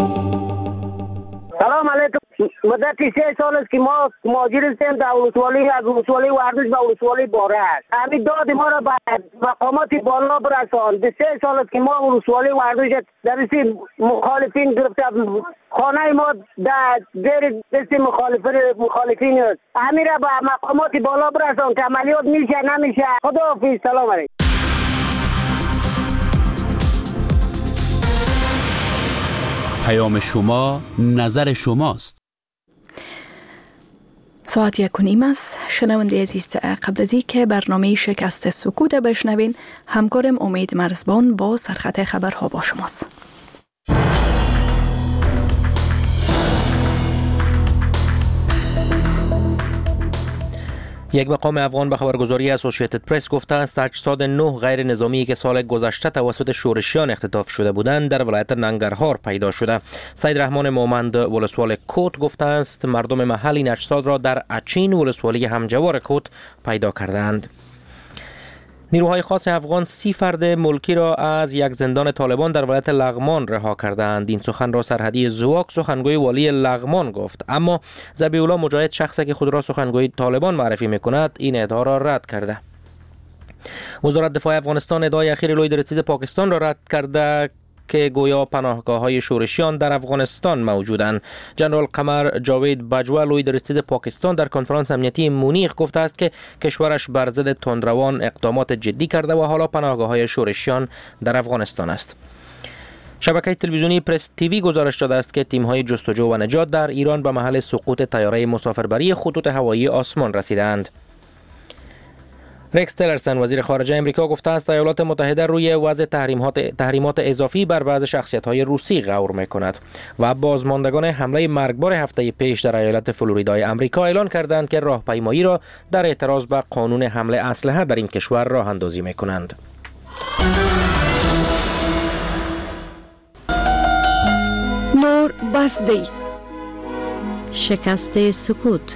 سلام علیکم. مدت 3 سال است که ما مهاجر هستیم در ولسوالی، از ولسوالی وردوش به ولسوالی باره است. همین داد ما را به مقامات بالا برسان. 3 سال است که ما ولسوالی وردوش در مخالفین گرفته، خانه ما در زیر دست مخالفین است. همین را به مقامات بالا برسان که عملیات میشه نمیشه. خداحافظ. سلام علیکم. پیام شما نظر شماست. ساعت 1:30 است. شنونده عزیز، قبل از اینکه برنامه شکست سکوت بشنوین، همکارم امید مرزبان با سرخط خبرها با شماست. یک مقام افغان به خبرگزاری اسوسییتد پرس گفته است اجساد 9 غیر نظامی که سال گذشته توسط شورشیان اختطاف شده بودند در ولایت ننگرهار پیدا شده. سید رحمان مومند ولسوال کوت گفته است مردم محل این اجساد را در اچین ولسوالی همجوار کوت پیدا کردند. نیروهای خاص افغان 30 فرد ملکی را از یک زندان طالبان در ولایت لغمان رها کردند. این سخن را سرحدی زواک سخنگوی والی لغمان گفت، اما ذبیح الله مجاهد، شخصی که خود را سخنگوی طالبان معرفی می‌کند، این ادعا را رد کرده. وزارت دفاع افغانستان ادعای اخیر لوی درستیز پاکستان را رد کرده که گویا پناهگاه‌های شورشیان در افغانستان موجودند. جنرال قمر جاوید باجوا لوی درستیز پاکستان در کنفرانس امنیتی مونیخ گفته است که کشورش بر ضد تندروان اقدامات جدی کرده و حالا پناهگاه‌های شورشیان در افغانستان است. شبکه تلویزیونی پرس تیوی گزارش داده است که تیم‌های جستجو و نجات در ایران به محل سقوط طیاره مسافربری خطوط هوایی آسمان رسیدند. رکس تلرسن وزیر خارجه امریکا گفته است ایالات متحده روی وضع تحریمات اضافی بر بعض شخصیت‌های روسی غور می‌کند و بازماندگان حمله مرگبار هفته پیش در ایالت فلوریدای امریکا اعلان کردند که راهپیمایی را در اعتراض به قانون حمل اسلحه در این کشور راه اندازی می‌کنند. نور بسدی شکست سکوت.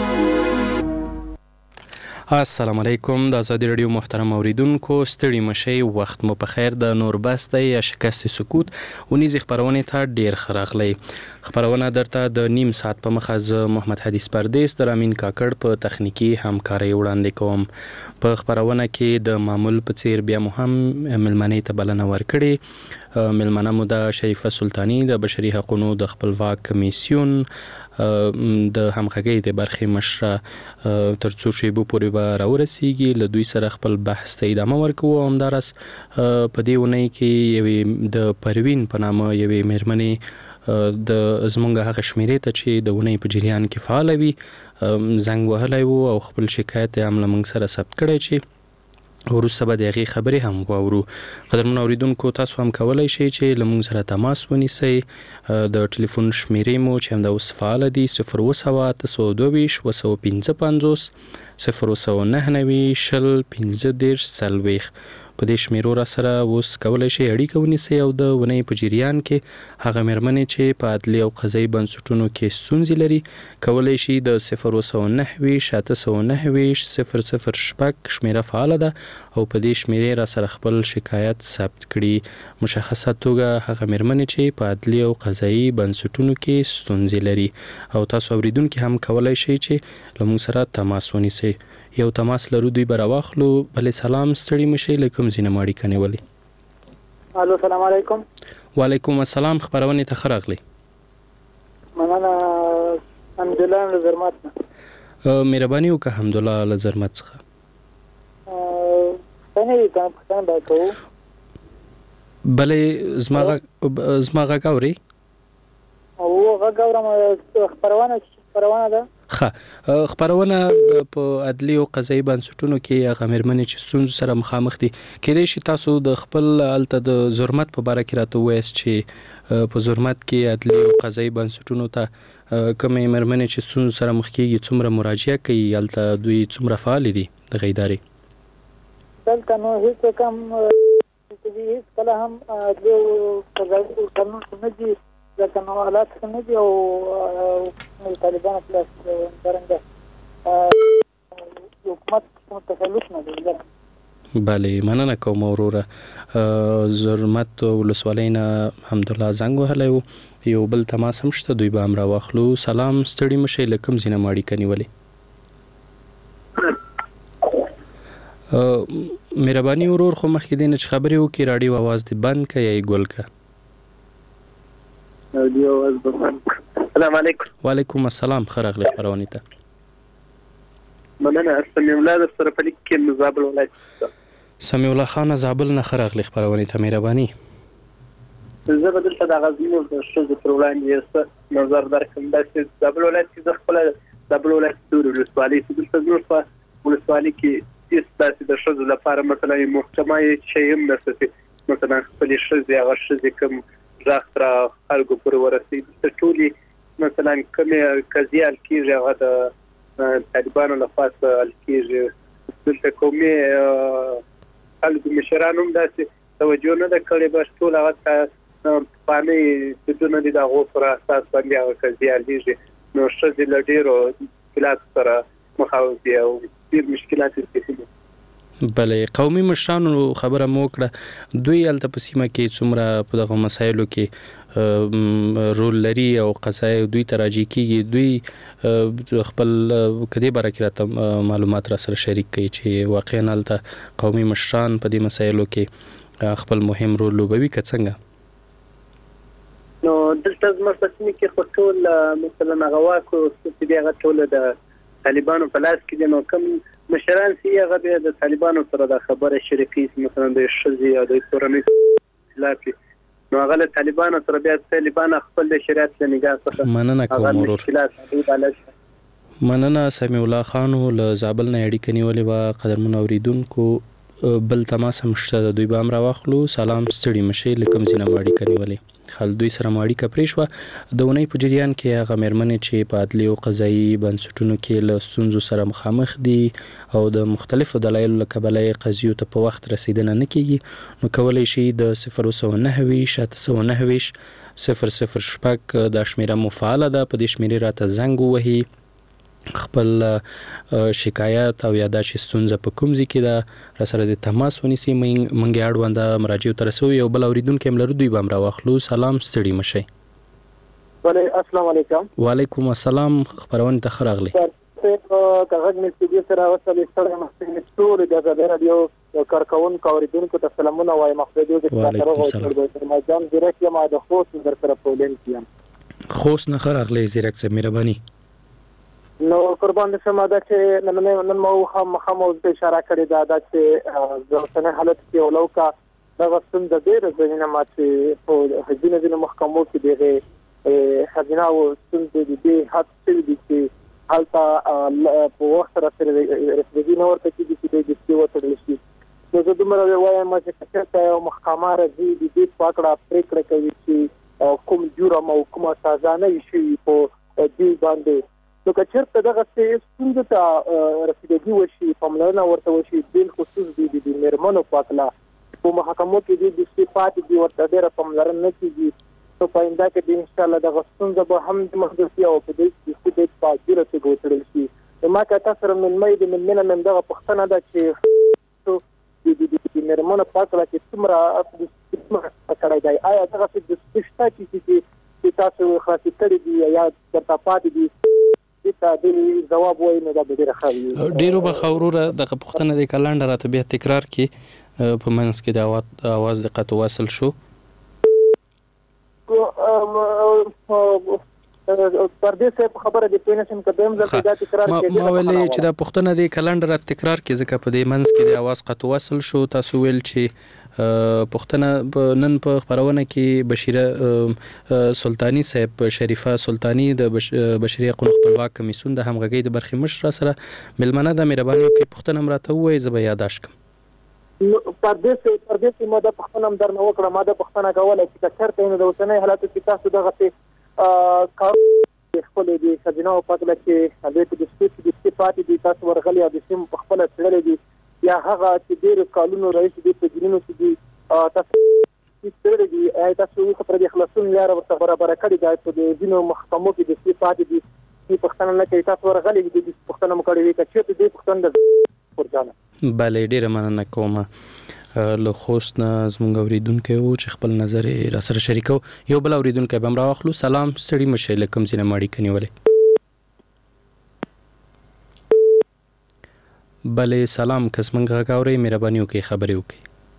السلام علیکم. د آزادی رادیو محترم اوریدونکو، ستړي مشئ، وخت مو په خیر. د نور بسته یا شکست سکوت ونیز خبرونه ته ډیر خراغلی. خبرونه درته د نیم ساعت په مخ از محمد حدیث پردیس در امین کاکړ په تخنیکی همکاري وړاندې کوم. په خبرونه کې د معمول په څیر بیا هم ملمنې ته بلنه ورکړي. ملمنه مو د شریفه سلطانی د بشري حقوقو د خپلواک کمیسیون د همغږۍ د برخې مشره تر څو شیبو پورې به راورسیږي. له دوی سره خپل بحث ته ادامه ورکوو. همدارس په دې اونۍ کې یوې د پروین په نامه یوې مېرمنې د زمونږ هغه شمیرې ته چې د اونۍ په جریان کې فعاله وي زنګ وهلی و او خپل شکایت هم له موږ سره ثبت کړی چې وروسته به د هغې خبرې هم واورو. قدرمنو اوریدونکو، تاسو هم کولی شئ چې له موږ سره تماس ونیسئ. د ټلیفون شمیرې مو چې همدا اوس فعاله دي 028 225 019 شل 15 40. په دې شمیرو را سره اوس کولی شئ اړیکه ونیسئ او د ونې په جریان کې هغه مېرمنې چې په عدلي او قضایي بنسټونو کې ستونزې لري کولی شي د 019 609 006 شمیره فعاله ده او په دې شمیرې را سره خپل شکایت ثبت کړي. مشخصه توګه هغه مېرمنې چې په عدلي او قضایي بنسټونو کې ستونزې لري. او تاسو اوریدونکي هم کولی شئ چې له موږ سره تماس ونیسئ. یو تماس لرو، دوی به راواخلو. بلې سلام، ستړي مشئ، له کوم ځای نه مو اړیکه نیولې؟ الو، سلام علیکم. وعلیکم السلام. خبرونې ته ښه راغلی. مننه. حمدالله له زرمت نه. مهرباني وکړه حمدالله له زرمت څخه. څنګه یې پښتانه به کوو؟ بلې زما غږ اورئ؟ او غږ اورم. خپرونه ده. خبرونه په عدلي او قضایي بنسټونو کې هغه مېرمنې چې ستونزو سره مخامخ دي، کېدای شي تاسو د خپل هلته د زرمت په باره کې راته ووایاست چې په زرمت کې عدلي او قضایي بنسټونو ته کومې مېرمنې چې ستونزو سره مخ کېږي څومره مراجعه کوي هلته دوی څومره فعال دي دغه ادارې؟ دلته نو هیڅ کم هیڅ کله هم د قضایي قانون نه دي ځکه نو حالات نه دي او طالبان پلاس څنګه حکومت تخلص نه دي. بله مننه کوم وروره. زرمت ولسوالۍ نه حمدالله زنګ وهلی و. یو بل تماس هم شته دوی به هم راواخلو. سلام ستړي مه شئ له کوم ځای نه مو اړیکه نیولې؟ مهرباني ورور خو مخکې دی نه چې خبرې وکړي راډیو اواز دې بند که یا یې ګل که؟ راډیو اواز به بند که. السلام علیکم. وعلیکم السلام. ښه راغلې خپرونې ته. مننه. سمیع الله در سره په لیک کې زابل ولایت. سمیع الله خان زابل نه ښه راغلې خپرونې ته. مهرباني. زه به دلته د غزني د ښځو پر وړاندې یو څه نظر درکړم. داسې زابل ولایت کې زه خپله زابل ولایت تورې ولسوالۍ چې دلته زموږ په ولسوالۍ کې هېڅ داسې د ښځو لپاره مثلا محکمه شی هم نشته چې مثلا خپلې ښځې هغه ښځې کوم غږ تر خلکو پورې ورسوي. دلته ټولې مثلا کومې قضیې حل کېږي هغه د طالبانو لخوا حل کېږي. دلته قومي خلکو مشران هم داسې توجه نه ده کړې. بس ټول هغه پخواني دودونه دي د هغو پر اساس باندې هغه قضیې حلېږي. نو ښځې له ډېرو مشکلاتو سره مخامخ دي او ډېر مشکلات یې زیاتېږي. بله قومي مشرانو خبره مو وکړه. دوی هلته په سیمه کې څومره په دغه مسایلو کې رول لري او قضایي دوی ته راجع کېږي؟ دوی خپل که دې باره کې راته معلومات را سره شریک کړي چې واقعا هلته قومي مشران په دې مسایلو کې خپل مهم رول لوبوي که څنګه؟ نو دلته زموږ په سیمه کې خو ټول مثلا هغه واک چې دی هغه ټول د طالبانو په لاس کې دي. نو کوم مشران چې هغه بیا د طالبانو سره د خبره شریکي مثلا د ښځې یا د کورنۍ خلاف نو هغه له طالبانو سره بیا طالبان خپل د شریعت له نگاه څخه مننه کوم ورور. مننه. سمیع الله خان له زابل نه اړیکه نیولې وه. قدرمنو اورېدونکو بل تماس هم شته د دوی به هم راواخلو. سلام ستړي مه شئ له کوم ځای نه مو اړیکه نیولې؟ دوی سره مو اړیکه پرېښوه. د اونۍ په جریان کې هغه مېرمنې چې په عدلي او قضایي بنسټونو کې له ستونزو سره مخامخ دي او د مختلفو دلایلو له کبله یې قضیو ته په وخت رسیدنه نه کېږي نو کولی شي د 009 006 دا شمیره مو فعاله ده. په دې شمیرې راته زنګ ووهي، خپل شکایت او یا دا چې ستونزه په کوم ځای کې ده را سره د تماس ونیسي. موږ یې اړونده مراجعو ته رسوو. یو بل اورېدونکی هم لرو، دوی به هم راواخلو. سلام ستړي مه شئ. السلام علیکم. وعلیکم السلام. خپرونې ته ښه راغلې. کاغذ مې سټډیو سره وصلې ستړی مخکې ټول د ازادۍ راډیو کارکوونکو اورېدونکو ته سلامونه وایم. مخکې د رمضان زیرک یم د خوست در سره پولینډ کې یم. خوست نه ښه راغلې زیرک صاحب، مهرباني. نو قربان شم دا چې نن مو خاموز به اشاره کړې ده چې د اوسنۍ حالت کې ولوکا دغه ستونزه ډېره ځینې ماتې په ځینې محکمو کې دغه خزینه او ستونزې دي حد څه دي چې هلته په وخت سره رسېدي نه ورته کېږي چې د دې وتړل شي. نو زه دومره وایم چې کچته یو محکمه راځي د دې په اړه پرېکړه کوي چې کوم جرم او کومه سزا نه شي په دې باندې. نو که چېرته دغه ستونزو ته رسېدګي وشي، پاملرنه ورته وشي، بالخصوص د مېرمنو په هکله په محکمو کې دې پاتې دي ورته ډېره پاملرنه نه کېږي. نو په آینده کې انشاءالله دغه ستونزه به هم محدود شي او په دې کې په اجره توګه وتړل شي. ما که تاسو سره مېلمه د مېلمنه مې دغه پوښتنه ده چې د مېرمنو په هکله کې څومره کړی دی، آیا دغه څه شته چې تاسو خلاصې کړي دي یا درته پاتې دي؟ جواب وایي نو دا به ډېره ښه وي. ډېرو به ښه وروره دغه پوښتنه دی که لنډه راته بیا تکرار کړي. په منځ کې د اواز دقت وصل شو. پردې صاحب خبره دې پوه نه شم که دویم ځل دا تکرار کړي. ما ویلې چې دا پوښتنه دی که لنډه راته تکرار کړي ځکه په دې منځ کې د اواز قطع وصل شو. تاسو ویل چې پښتنه نن په خبرونه کې بشیره سلطانی صاحب، شریفه سلطانی د بشري حقوقو خپلواک کمیسیون د همغږۍ د برخې مشر سره ملمنه د مهرباني کې پښتنه مراته وای زه به یاداش کوم. پردیسي ما د پښتنه هم درنه وکړه، ما د پښتنه کوله چې چېرته نو د اوسنۍ حالاتو کې تاسو دغه کار خپل دي خزینه او پاتله چې هغه د سپیټ پاتې دي تاسو ورغلي او د سیم په خپل تړلې دي یا هغه چې ډېر کالونو رئیس دي په جنونو کې دي تاسو تړلې دي تاسو خپل د خلاصون لار ورته برابر کړی دی په د دینو محکمو کې د سپیټ پاتې دي چې پښتنه نه کوي تاسو ورغلي دي د پښتنه مکړې وي چې دې پښتنه د ورځانه بله ډیره مننه کوم له خوست نه زموږ اوریدونکو وو چې خپل نظر را سره شریکو. یو بل اوریدونکو به را واخلو. سلام ستړي مشه لکم زینه ماړی کنيولې. بله سلام کس منګه غاوري مهرباني وکي خبري وکي.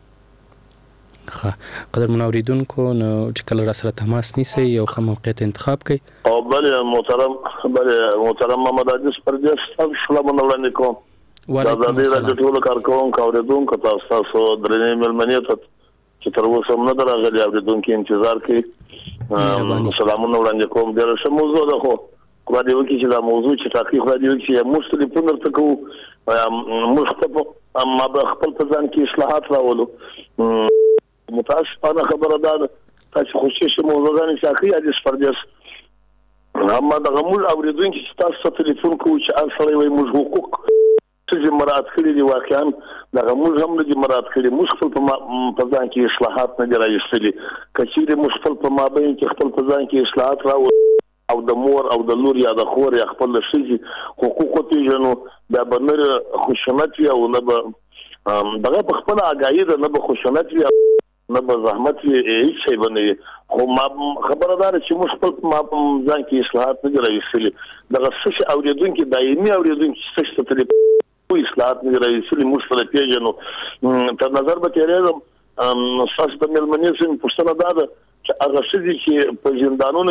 قدر من اوریدونکو نو چې کله را سره تماس نیسي یو ښه موقعیت انتخاب کړئ. او بله محترم محمد عزیز پردیس سلام علیکم. وعلیکم السلام. دا د ټولو کارکونکو اوریدونکو تاسو درنې ملمنې ته چې تر اوسه هم نه درغلي اوریدونکو انتظار کوي. سلامونه وړاندې کوم. ډېر ښه موضوع ده خو خدای دې وکړي چې دا موضوع چې تحقیق خدای دې وکړي چې موږ ټلیفون درته کوو موږ ما به خپل په ځان کې اصلاحات راولو. متاسفانه خبره ده تاسو خصوصي موضوعګانې چې اخی حدیث پردیس اما دغه موږ اوریدونکو چې تاسو ټلیفون کوو چې اصلي وي موږ حقوق چې مراد کړی دی واقعا دغه موږ هم نه مراد کړی موږ خپل په ځان کې اصلاحات نه راوستلي کچېره موږ خپل په مابین کې خپل په ځان کې اصلاحات راو او د مور او د لور یا د خور یا خپل شي حقوق پیژنو د بنر خوشنط او نه دغه په خپل اگاهی د نه به خوشنط نه به زحمت هیڅ شي باندې خو ما خبردار چې موږ خپل ځان کې اصلاحات نه راوستلي دغه څه اوریدونکو دایمي اوریدونکو څه ته اصلاحات نه راوستلي موږ سره پیژنو تر نظر به تیرېږم. تاسو د ملمنې سم پوښتنه ده چې هغه څه چې په زندانونو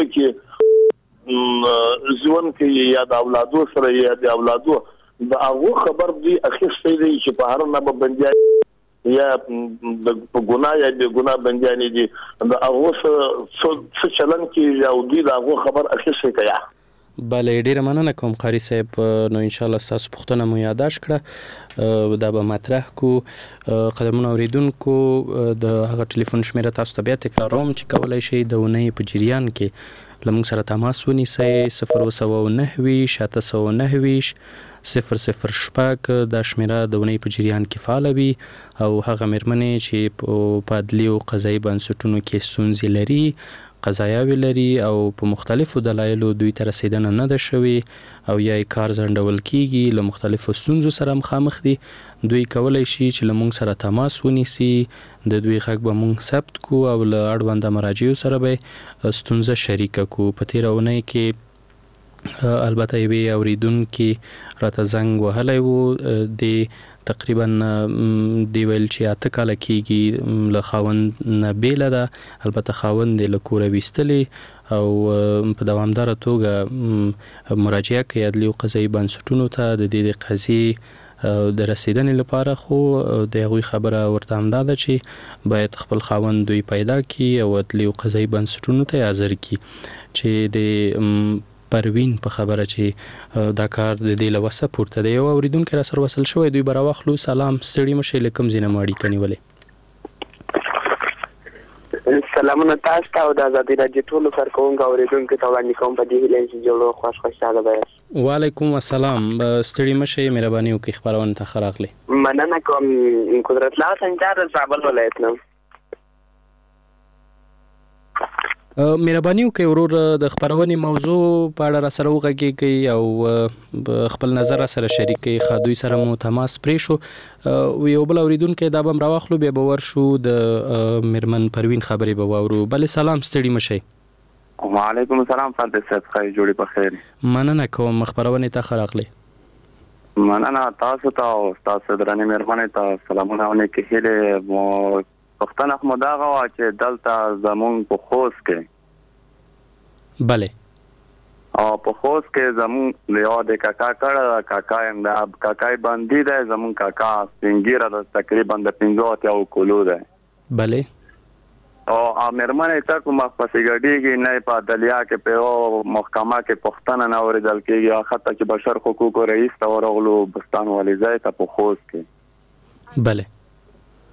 کې ځوان کې یا د اولادو سره یا د اولادو د هغه خبر دی اخیستې دی چې په هر نه به بندي یا په ګناه یا د ګناه بنديان دي د هغه څه چلن کې یا دوی د هغه خبر اخیستې کیا. بله ډیره مننه کوم قاری صاحب. نو ان شاء الله تاسو پښتنه مو یاداش کړه دا به مطرح کو. قدرمن اوریدونکو د هغه ټلیفون شمیره تاسو ته بیا تکراروم چې کولای شي د ونې په جریان کې لمونږ سره تماس ونیسئ 029 709 006 دا شمیره د ونې په جریان کې فعال وي او هغه مېرمنې چې په عدلي او قضایي بنسټونو کې ستونزې لري قضایاوي لري او په مختلفو دلایلو دوی ته رسیدنه نه ده شوې او یا کار ځنډول کیږي له مختلفو ستونزو سره مخامخ دي دوی کولای شي چې له موږ سره تماس ونیسي د دوی غږ به موږ ثبت کو او له اړونده مراجعو سره به ستونزه شریکه کو. په تیرونه کې البته یې اوریدونکو راته زنګ وهلی وو د تقریبا دی ویل چې اته کال کېږي له خاوند نه بیله ده البته خاوند له کوره ویستلی او په دوامدار توګه مراجعه کوي عدلي او قضایي بنسټونو ته د دې قضیې د رسیدنې لپاره خو د هغوی خبره ورته همدا ده چې باید خپل خاوند دوی پیدا کړي او عدلي او قضایي بنسټونو ته حاضر کړي چې د پروین په خبره چې دا کار د دې لوسه پورته دی. یو اوریدونکو را سره وصل شوی دوی برا واخلو. سلام ستړي مشه لکم زینه ماړی کنيولې. سلامونه تاسو ته او د آزادۍ راډیو ټولو کارکونکو اوریدونکو ته وړاندې کوم په دې هیله چې جوړو خوشاله وي. وعلیکم السلام ستړي مشه مهرباني وکړئ خبرونه ته خراغلی. مننه کوم قدرت الله سنجار زابل ولایت نه. مهرباني وکړئ ورور د خبرونې موضوع په اړه را سره وغږیږئ او خپل نظر سره شریک کړئ. خادوی سره مو تماس پرې شو یو بل اوریدونکو دا به راواخلو بیا به ورشو د میرمن پروین خبرې به واورو. بله سلام ستړي مشئ. وعلیکم السلام فاضل صاحب خیر جوړی په خیر. مننه کوم خبرونه ته خراغلی. مننه تاسو ته او تاسو درنه میرمنې ته سلامونه ونه کېله مو پښتنه خو دا غوا چې دلته زمون په خوست کې bale او په خوست کې زمون له د کاکا کړه کاکای باندې ده زمون کاکا سنگیره د تقریبا د 15 او کولو ده bale او امرمنه تا کومه پسګړیږي نه په دلیا کې په محکمه کې پښتنه نه اوریدل کېږي حتی چې بشر حقوقو رئیس تا ورغلو بستان والي ځای ته په خوست کې bale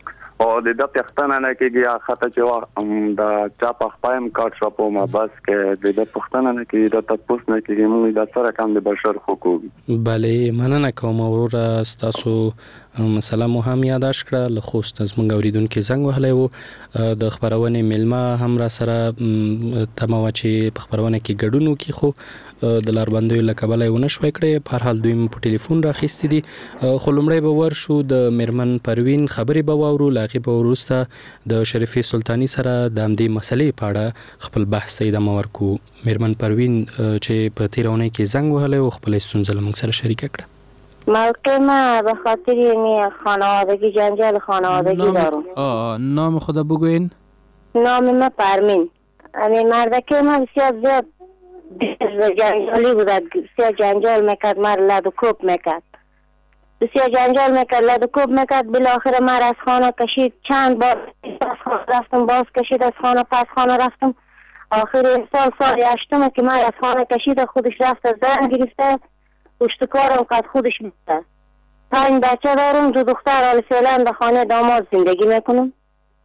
او د پښتنه نه کېږي خاطر چې دا چا په خپایم کار شو په ما بس کې د پښتنه نه کې د تاسو نه کې موږ د سره کم د بشر حقوق بله مننه کوم وروره تاسو مسله مو هم یاداش کړه له خوست از مونږ اوریدونکو زنګ وهلی وو د خبرونې ملما هم را سره تمه چې په خبرونه کې ګډون وکړي خو د لاربندوی له کبله یې ونه شوی کړی په هر حال دوی په ټلیفون راخیستي دي خو لومړی به ورشو د میرمن پروین خبرې به واورو له هغې به وروسته د شریفې سلطاني سره د همدې مسلې په اړه خپل بحث ته ادامه ورکو. میرمن پروین چې په تېره اونۍ کې زنګ وهلی و خپله ستونزه له موږ سره شریکه کړه. موقع ما به خاطر یعنی خانوادگی جنجال خانوادگی دارم. نام خدا بگوین. نام ما پرمین. امی مردکه ما بسیار زیاد جنجالی بود، بسیار جنجال میکرد، ما لد و کوب میکرد، بسیار جنجال میکرد، لد و کوب میکرد. بالاخره ما از خانه کشید، چند بار از خانه رفتم، باز کشید از خانه، پس خانه رفتم. آخر سال هشتم که ما از خانه کشید، خودش رفت زن گرفته، پشتکارم که خودش بیسته. 5 بچه دارم، 2 دختر، حال فعلا در خانه داماد زندگی میکنم.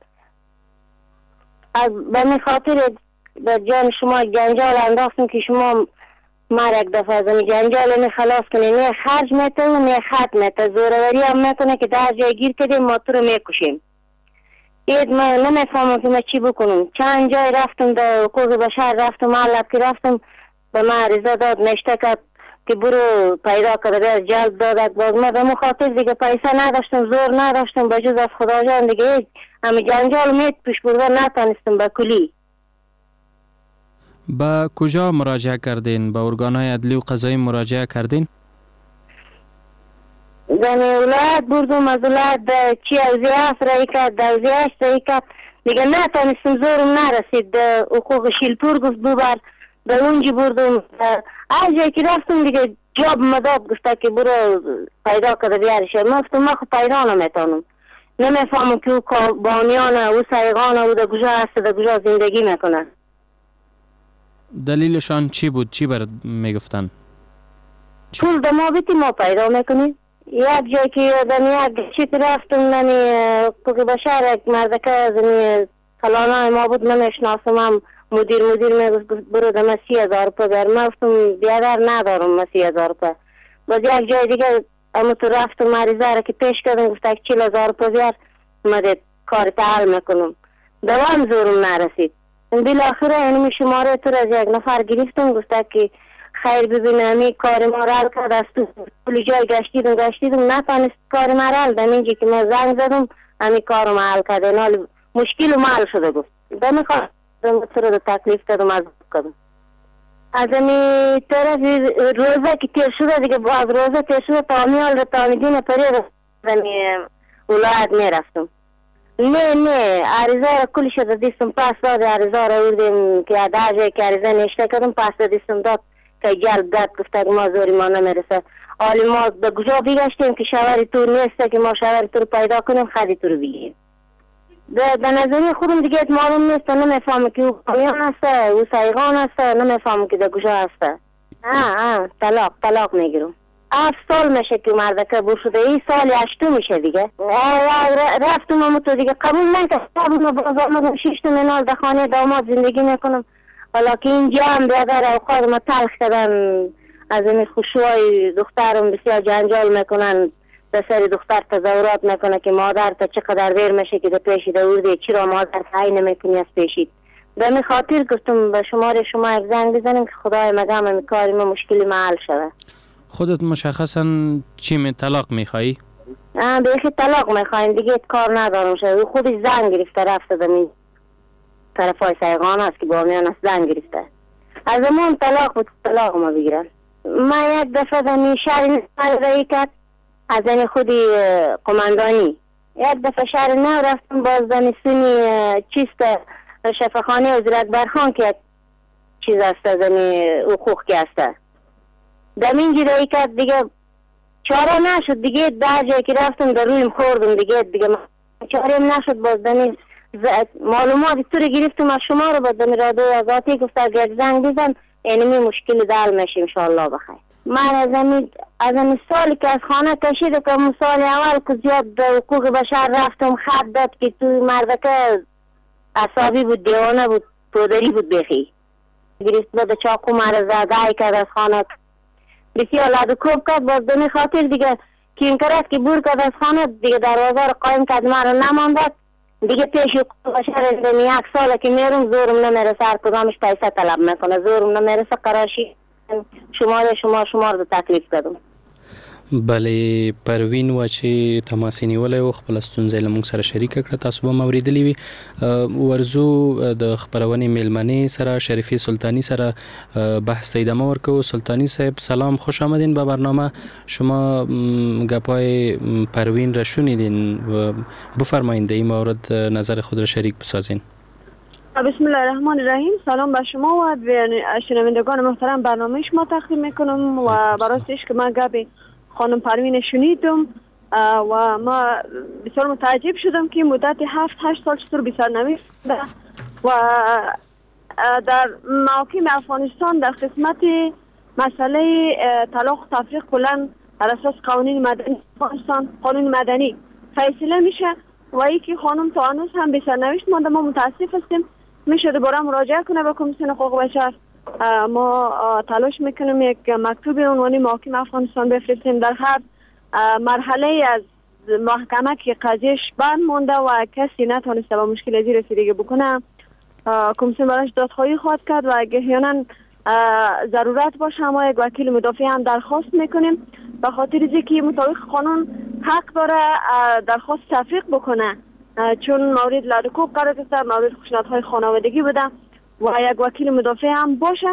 به می خاطر به جان شما جنجال انداختم که شما مرا یک دفعه از جنجال می خلاص کنی، نه خرج میتونه نه خط میتونه، زوروری هم میکنه که در جای گیر کردیم ما تو رو میکشیم. اید من نمیفهمم که من چی بکنم. چند جای رفتم، در حقوق بشر رفتم، معلب که رفتم، به من عریضه داد نشته کرد که برو پیدا کرده از جلب دادک. باز من به مخاطر دیگه پیسه نداشتم، زور نداشتم، بجز از خدا جان دیگه همه جنجال میت پیش برده نتانستم به کلی. با کجا مراجعه کردین؟ با ارگانهای عدلی و قضایی مراجعه کردین؟ در ولایت بردم، از ولایت چی اوزی هست رایی کرد، دوزی هشت رایی کرد دیگه نتانستم، زورم نرسید. حقوق شیلپور گفت ببر، به اونجی بردم. هر جایی که رفتم دیگه جاب مداد گفته که برو پیدا کرده بیارش. من گفتم من خود پیدا نمیتونم، نمیفهمم که او بانیانه، او سایقانه، او در کجا هست، در کجا زندگی میکنه. دلیلشان چی بود؟ چی برات میگفتن؟ پول در بیتی ما پیدا میکنیم. یک جایی که یک گشت رفتم، حقوق بشر یک مردکه از فلانه ما بود، نمیشناسم. هم مدیر میگفت برو دم 30,000 روپیه بیار. من گفتم بیادر ندارم من 30,000 روپیه. باز یک جای دیگه اما تو رفتم عریضه را که پیش کردم، گفت 40,000 روپیه بیار، من کار تعال میکنم. دوام زورم نرسید. بالاخره اینمی شماره تو را از یک نفر گرفتم، گفته که خیر ببین همی کار ما را حل کرد. از تو کلی جای گشتیدم نتانست کار ما را حل. دم اینجا که ما زنگ زدم همی کار ما حل کرد. نال مشکل ما حل شده گفت. دمی خواهد تو رو تکلیف کردم از کردم. از همی طرف روزه که تیر شده دیگه، باز روزه تیر شده تامیال را تامیدین پری را همی ولایت می رفتم. نه عریضه را کلی شده دیستم، پس داد عریضه را اردیم که اداجه که عریضه نشته کردم، پس دیستم داد که جلب داد گفته که ما زوری ما نمیرسه. حالی ما به کجا بگشتیم که شوری تو نیسته که ما شوری تو رو پیدا کنیم، خدی تو رو بگیریم. به نظری خودم دیگه معلوم نیست، نمیفهمم که او کامیان هسته، او سایقان هسته، نمیفهمم که در کجا هسته. طلاق میگیرم. 7 سال میشه که مردکه بور شده، این سال 8 میشه دیگه. رفتم اما تو دیگه قبول نکردم، باز آمدم 6 منال در خانه داماد زندگی میکنم. حالا که اینجا هم بیادر اوقات ما تلخ کردن، از این خوشوهای دخترم بسیار جنجال میکنن، در سر دختر تظاهرات میکنه که مادر تا چقدر ویر میشه که در پیشی در ورده چرا مادر سعی نمیکنی از پیشید. به می خاطر گفتم به شماره شما یک زنگ بزنیم که خدای مگم همی کاری ما مشکلی محل شده. خودت مشخصا چی طلاق میخوایی؟ بیخی طلاق میخوایم دیگه، کار ندارم شده. خودش زنگ گرفته رفته دمی طرف های سایقان هست که با میان است زنگ گرفته. از امون طلاق بود، طلاق ما بگیرن. ما یک دفعه دمی شهر رایی کرد از این خودی قماندانی. یک دفعه شهر نو رفتم، باز دمی سونی چیست شفاخانه وزارت برخان که یک چیز است از این حقوق که است. دمین جرایی کرد دیگه چاره نشد دیگه. در جایی که رفتم در رویم خوردم دیگه چاره نشد. باز دمی معلومات تو رو گرفتم از شما رو، باز دمی رادو ازاتی گفت اگر زنگ بزن اینمی مشکل دل میشه انشاءالله بخیر. من از امی از این سالی که از خانه کشید و که سال اول که زیاد به حقوق بشر رفتم خط داد که توی مردکه عصابی بود، دیوانه بود، پودری بود بخی گریست بود چاقو مرا زدای کرد از خانه بسیار لد و کوب کرد. باز دمی خاطر دیگه که این کرد که بور کرد از خانه دیگه دروازه رو قایم کرد مرا نماندد دیگه پیش حقوق بشر دمی 1 ساله که میرم زورم نمیرسه، هر کدامش پیسه طلب میکنه، زورم نمیرسه، قراشی شما رو تکلیف کردم. بله پروین و چې تماس نیولې او خپل ستونزې له موږ سره شریک کړه، تاسو به موریدلې وي. ورزو د خبرونې میلمنې سره شریفی سلطانی سره بحث ادامه ورکو. سلطانی صاحب سلام، خوش آمدین به برنامه. شما گپای پروین را شنیدین و بفرمایید این مورد نظر خود را شریک بسازین. بسم الله الرحمن الرحیم. سلام به شما و شنوندگان محترم برنامه شما تقدیم میکنم و براستش که من گپی خانم پروین شنیدم و ما بسیار متعجب شدم که مدت 7-8 سال چطور بسیار نمی‌شده و در محاکم افغانستان در قسمت مسئله طلاق و تفریق کلا بر اساس قوانین مدنی افغانستان، قانون مدنی فیصله میشه و ای که خانم تا هنوز هم به سرنوشت مانده. ما متاسف هستیم، میشه دوباره مراجعه کنه به کمیسیون حقوق بشر. ما تلاش میکنیم یک مکتوب عنوانی محاکم افغانستان بفرستیم در هر مرحله از محکمه که قضیهش بند مونده و کسی نتونسته به مشکل ازی رسیدگی بکنه، کمیسیون براش دادخواهی خواهد کرد و اگه احیانا ضرورت باشه ما یک وکیل مدافع هم درخواست میکنیم به خاطر اینکه مطابق قانون حق داره درخواست تفریق بکنه، چون مورد لدکوب قرار گرفته، مورد خشونت‌های خانوادگی بوده و یک وکیل مدافع هم باشه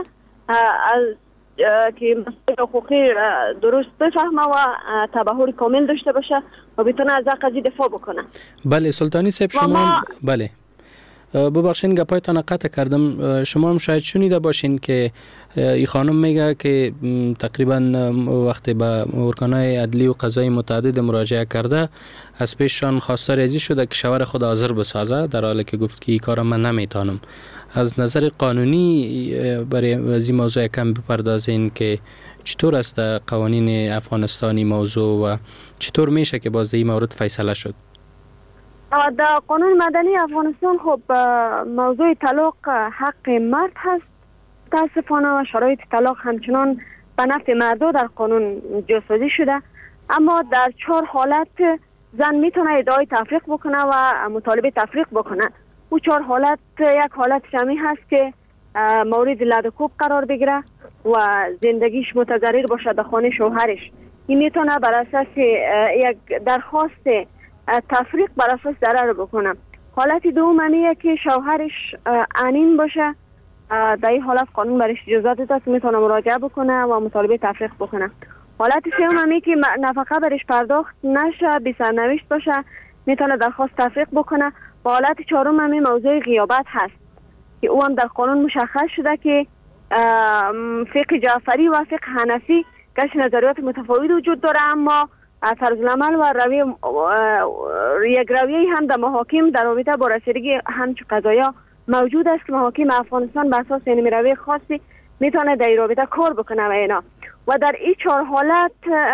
که مسائل حقوقی درست بفهمه و تبحر کامل داشته باشه و بتونه از قضیه دفاع بکنه. بله سلطانی صاحب شما بله ببخشید گپایتان قطع کردم. شما هم شاید شنیده باشین که این خانم میگه که تقریبا وقتی به ارگان‌های عدلی و قضایی متعدد مراجعه کرده از پیششان خواستار ازی شده که شوهر خود حاضر بسازه، در حالی که گفت که این کار من نمیتونم. از نظر قانونی برای این موضوع کم بپردازین که چطور است قوانین افغانستانی موضوع و چطور میشه که باز این مورد فیصله شد؟ در قانون مدنی افغانستان خب موضوع طلاق حق مرد هست متاسفانه و شرایط طلاق همچنان به نفع مردا در قانون جاسازی شده، اما در 4 حالت زن میتونه ادعای تفریق بکنه و مطالبه تفریق بکنه. او 4 حالت، یک حالت شمی هست که مورد لدکوب قرار بگیره و زندگیش متضرر باشه در خانه شوهرش. این میتونه بر اساس یک درخواست تفریق بر اساس ضرر بکنه. حالت دوم همیه که شوهرش عنین باشه، در این حالت قانون برش اجازه داده که میتونه مراجعه بکنه و مطالبه تفریق بکنه. حالت سوم همیه که نفقه برش پرداخت نشه، بی سرنوشت باشه، میتونه درخواست تفریق بکنه. و حالت چهارم همی موضوع غیابت هست که او هم در قانون مشخص شده که فقه جعفری و فقه حنفی کش نظریات متفاوت وجود داره، اما طرز العمل و یک رویه هم در محاکم در رابطه با رسیدگی همچون قضایا موجود است که محاکم افغانستان به اساس این رویه خاصی میتونه در این رابطه کار بکنه و اینا. و در این 4 حالت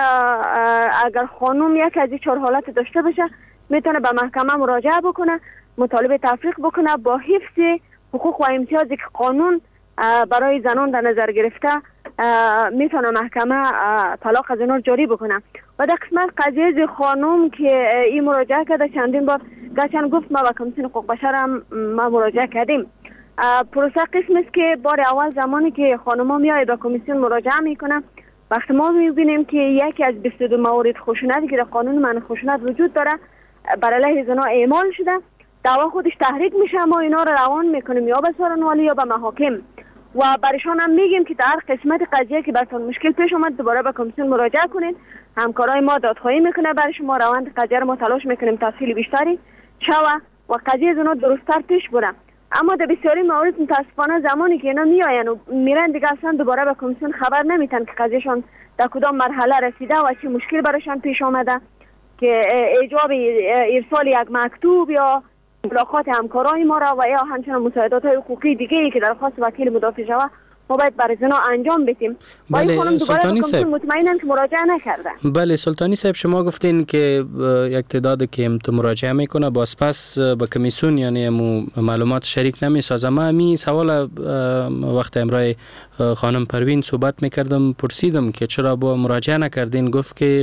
اگر خانم یک از این 4 حالت داشته باشه میتونه به محکمه مراجعه بکنه، مطالبه تفریق بکنه با حفظ حقوق و امتیازی که قانون برای زنان در نظر گرفته میتونه محکمه طلاق از اینا جاری بکنه. و در قسمت قضیه خانم که این مراجعه کرده چندین بار گرچند گفت ما با کمیسیون حقوق بشر هم ما مراجعه کردیم. پروسه قسم است که بار اول زمانی که خانم ها میاید با کمیسیون مراجعه میکنه، وقتی ما میبینیم که یکی از 22 موارد خشونتی که در قانون من خشونت وجود داره بر علیه زنها اعمال شده، دعوا خودش تحریک میشه، ما اینا رو روان میکنیم یا به سارنوالی یا به محاکم و برشان هم میگیم که در قسمت قضیه که براتون مشکل پیش اومد دوباره به کمیسیون مراجعه کنین. همکارای ما دادخواهی میکنه برای شما، روند قضیه رو ما تلاش میکنیم تفصیل بیشتری شوه و قضیه زنا درست‌تر پیش بره. اما در بسیاری موارد متاسفانه زمانی که اینا میاین و میرن دیگه اصلا دوباره به کمیسیون خبر نمیتن که قضیهشون در کدام مرحله رسیده و چه مشکل براشون پیش آمده که ایجاب ارسال یک مکتوب یا ملاقات همکارای ما را و یا همچنین مساعدات حقوقی دیگه ای که درخواست وکیل مدافع شوه ما باید برای زنا انجام بدیم. بله سلطانی صاحب مطمئنم که مراجعه نکرده. بله سلطانی صاحب شما گفتین که یک تعداد که مراجعه میکنه باز پس با کمیسیون یعنی معلومات شریک نمیسازه. ما می سوال وقت امرای خانم پروین صحبت میکردم پرسیدم که چرا با مراجعه نکردین، گفت که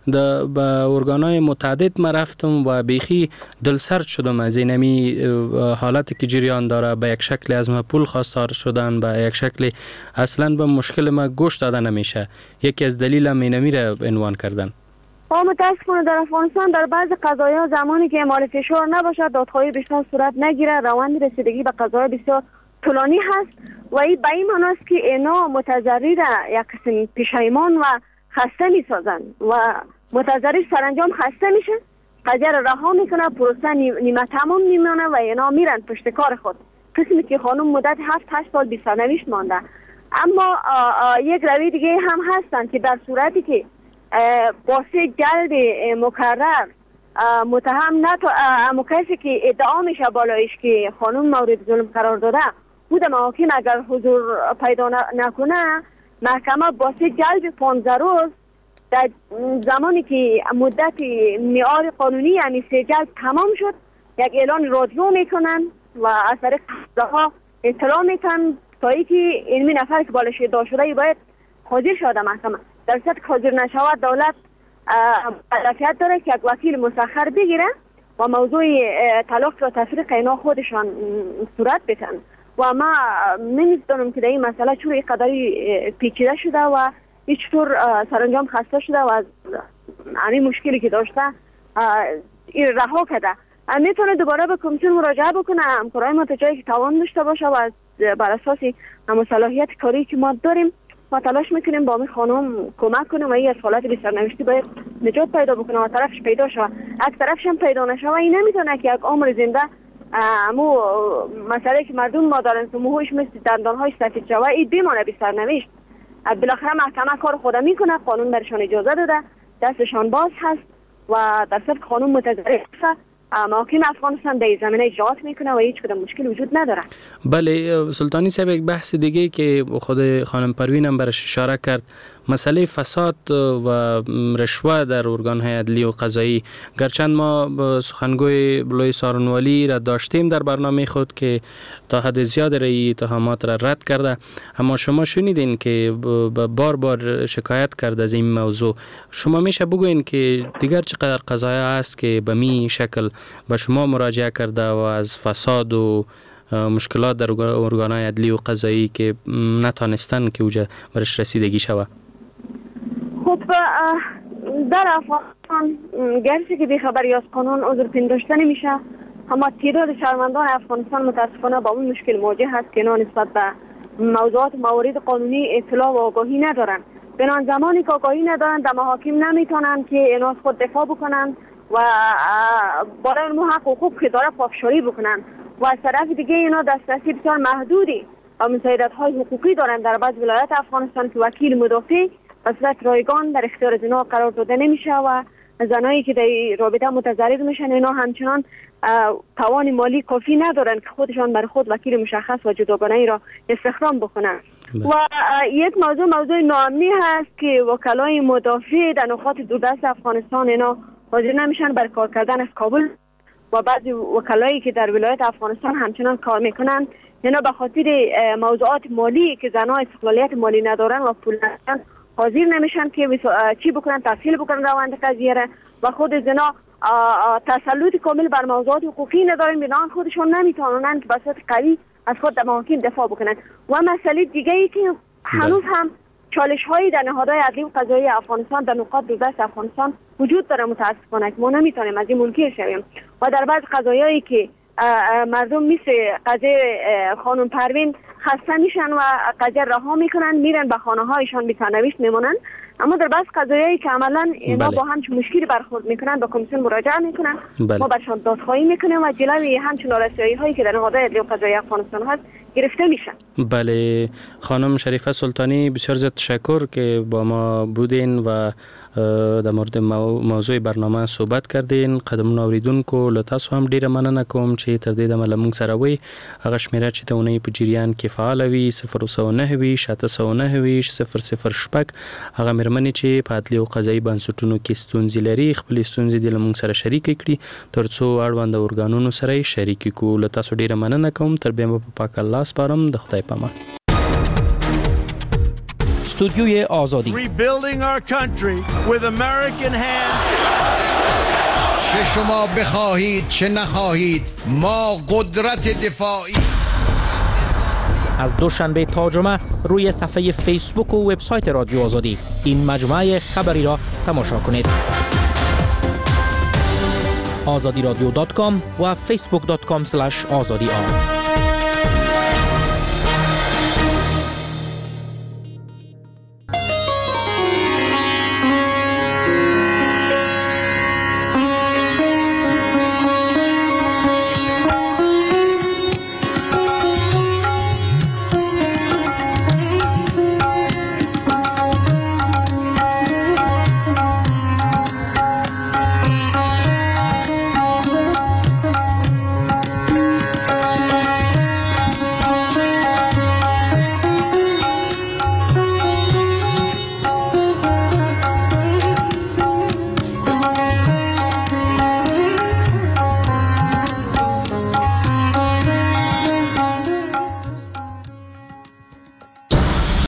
با ارگانهای متعدد ما رفتم و بیخی دلسرد شدم از اینمی حالتی که جریان داره. به یک شکل از ما پول خواستار شدن، به یک شکل اصلا به مشکل ما گوش داده نمیشه. یکی از دلیل هم اینمی را عنوان کردن. متاسفانه در افغانستان در بعض قضایا زمانی که اعمال فشار نباشد دادخواهی بیشتر صورت نگیره، روند رسیدگی به قضایا بسیار طولانی هست و این به این معنی است که اینا متضرر یک قسم پشیمان و خسته میسازن و متضرر سرانجام خسته میشه، قضیه را رها میکنه، پروسه نیمه تمام میمونه و اینا میرن پشت کار خود. قسمی که خانم مدت 7-8 سال بی سرنوشت مانده. اما یک روی دیگه هم هستن که در صورتی که واسه جلب مکرر متهم اما کسی که ادعا میشه بالایش که خانم مورد ظلم قرار داده بود محاکم اگر حضور پیدا نکنه، محکمه واسه جلب 15 روز در زمانی که مدت میعاد قانونی یعنی 3 جلب تمام شد یک اعلان رادیو میکنن و از طریق ها اطلاع میتن تا اینکه علمی نفر که بالایش ادعا شده باید حاضر شده محکمه. در صورت که حاضر نشود دولت مکلفیت داره که یک وکیل مسخر بگیره و موضوع طلاق و تفریق اینا خودشان صورت بتن. و ما نمیدونم که در این مسئله چون این قدری پیچیده شده و هیچ طور سرانجام خسته شده و از این مشکلی که داشته این رها کرده. میتونه دوباره به کمیسیون مراجعه بکنه، همکارای ما تا جایی که توان داشته باشه و بر اساس صلاحیت کاری که ما داریم ما تلاش میکنیم با می خانم کمک کنیم و این از حالت بی سرنوشتی باید نجات پیدا بکنه و طرفش پیدا شود. اگه طرفش هم پیدا نشود این نمیتونه که یک عمر زنده امو مسئله که مردم ما دارن که موهوش مثل دندانهای سفید شود این بمانه بی سرنوشت. بالاخره محکمه کار خود میکنه، قانون برشان اجازه داده، دستشان باز هست و در صورت قانون متضرر است محاکم افغانستان در زمینه اجرات میکنه و هیچ کدام مشکل وجود نداره. بله سلطانی صاحب یک بحث دیگه که خود خانم پروین هم برش اشاره کرد، مسئله فساد و رشوه در ارگان‌های عدلی و قضایی. گرچند ما سخنگوی بلوی سارنوالی را داشتیم در برنامه خود که تا حد زیاد رای اتهامات را رد کرده، اما شما شنیدین که بار بار شکایت کرد از این موضوع. شما میشه بگوین که دیگر چقدر قضایا هست که به می شکل به شما مراجعه کرده و از فساد و مشکلات در ارگان‌های عدلی و قضایی که نتانستن که اوجا برش رسیدگی شود؟ خب در افغانستان گرچه که بیخبری از قانون عذر پنداشته نمیشه، اما تعداد شهروندان افغانستان متاسفانه با اون مشکل مواجه هست که اینا نسبت به موضوعات موارد قانونی اطلاع و آگاهی ندارن. بنان زمانی که آگاهی ندارن در محاکم نمیتونن که اینا از خود دفاع بکنن و برای اون حق حقوق که داره پافشاری بکنن و از طرف دیگه اینا دسترسی بسیار محدودی و مساعدت‌های حقوقی دارن. در بعض ولایات افغانستان که وکیل مدافع به صورت رایگان در اختیار زنا قرار داده نمیشه و زنایی که در رابطه متضرر میشن اینا همچنان توان مالی کافی ندارن که خودشان برای خود وکیل مشخص و جداگانه ای را استخدام بکنن. و یک موضوع ناامنی هست که وکلای مدافع در نقاط دوردست افغانستان اینا حاضر نمیشن برای کار کردن از کابل و بعضی وکلایی که در ولایت افغانستان همچنان کار میکنن اینا به خاطر موضوعات مالی که زنها استقلالیت مالی ندارن و پول ندارن حاضر نمیشن که چی بکنن، تفصیل بکنن روند قضیه را و خود زنا تسلط کامل بر موضوعات حقوقی ندارن، بنابراین خودشون نمیتونن که به صورت قوی از خود در محاکم دفاع بکنن. و مسئله دیگه ای که هنوز هم چالش هایی در نهادهای عدلی و قضایی افغانستان در نقاط دوردست افغانستان وجود داره متاسفانه که ما نمیتونیم از این منکر شویم و در بعض قضایایی که مردم مثل قضیه خانم پروین خسته میشن و قضیه رها میکنن میرن به خانه هایشان بی سرنوشت میمونن، اما در بعض قضایایی که عملا اینا با همچون مشکلی برخورد میکنن به کمیسیون مراجعه میکنن. ما برشان دادخواهی میکنیم و جلوی همچون نارسایی هایی که در نهادهای عدلی و قضایی افغانستان هست گرفته میشن. بله خانم شریفه سلطانی بسیار زیاد تشکر که با ما بودین و در مورد موضوع برنامه صحبت کردین. قدمون اوریدونکو له تاسو هم ډیره مننه کوم چې تر دې دمه له موږ سره وئ. هغه شمیره چې ته اونۍ په جریان کې کې فعال وي 009 609 006 هغه مرمنې چې په عدلي او قضایي بنسټونو کې ستونزې لري خپل ستونزې د لمون سره شریک کړي ترڅو اړوند اورګانونو سره شریک کو. له تاسو ډیره مننه کوم. تر بیا په پاک الله سپارم. د خدای په امان. استودیوی آزادی. Rebuilding our country with American hands. چه شما بخواهید چه نخواهید ما قدرت دفاعی. از دوشنبه تا جمعه روی صفحه فیسبوک و وبسایت رادیو آزادی این مجموعه خبری را تماشا کنید. azadiradyo.com و facebook.com/azadi.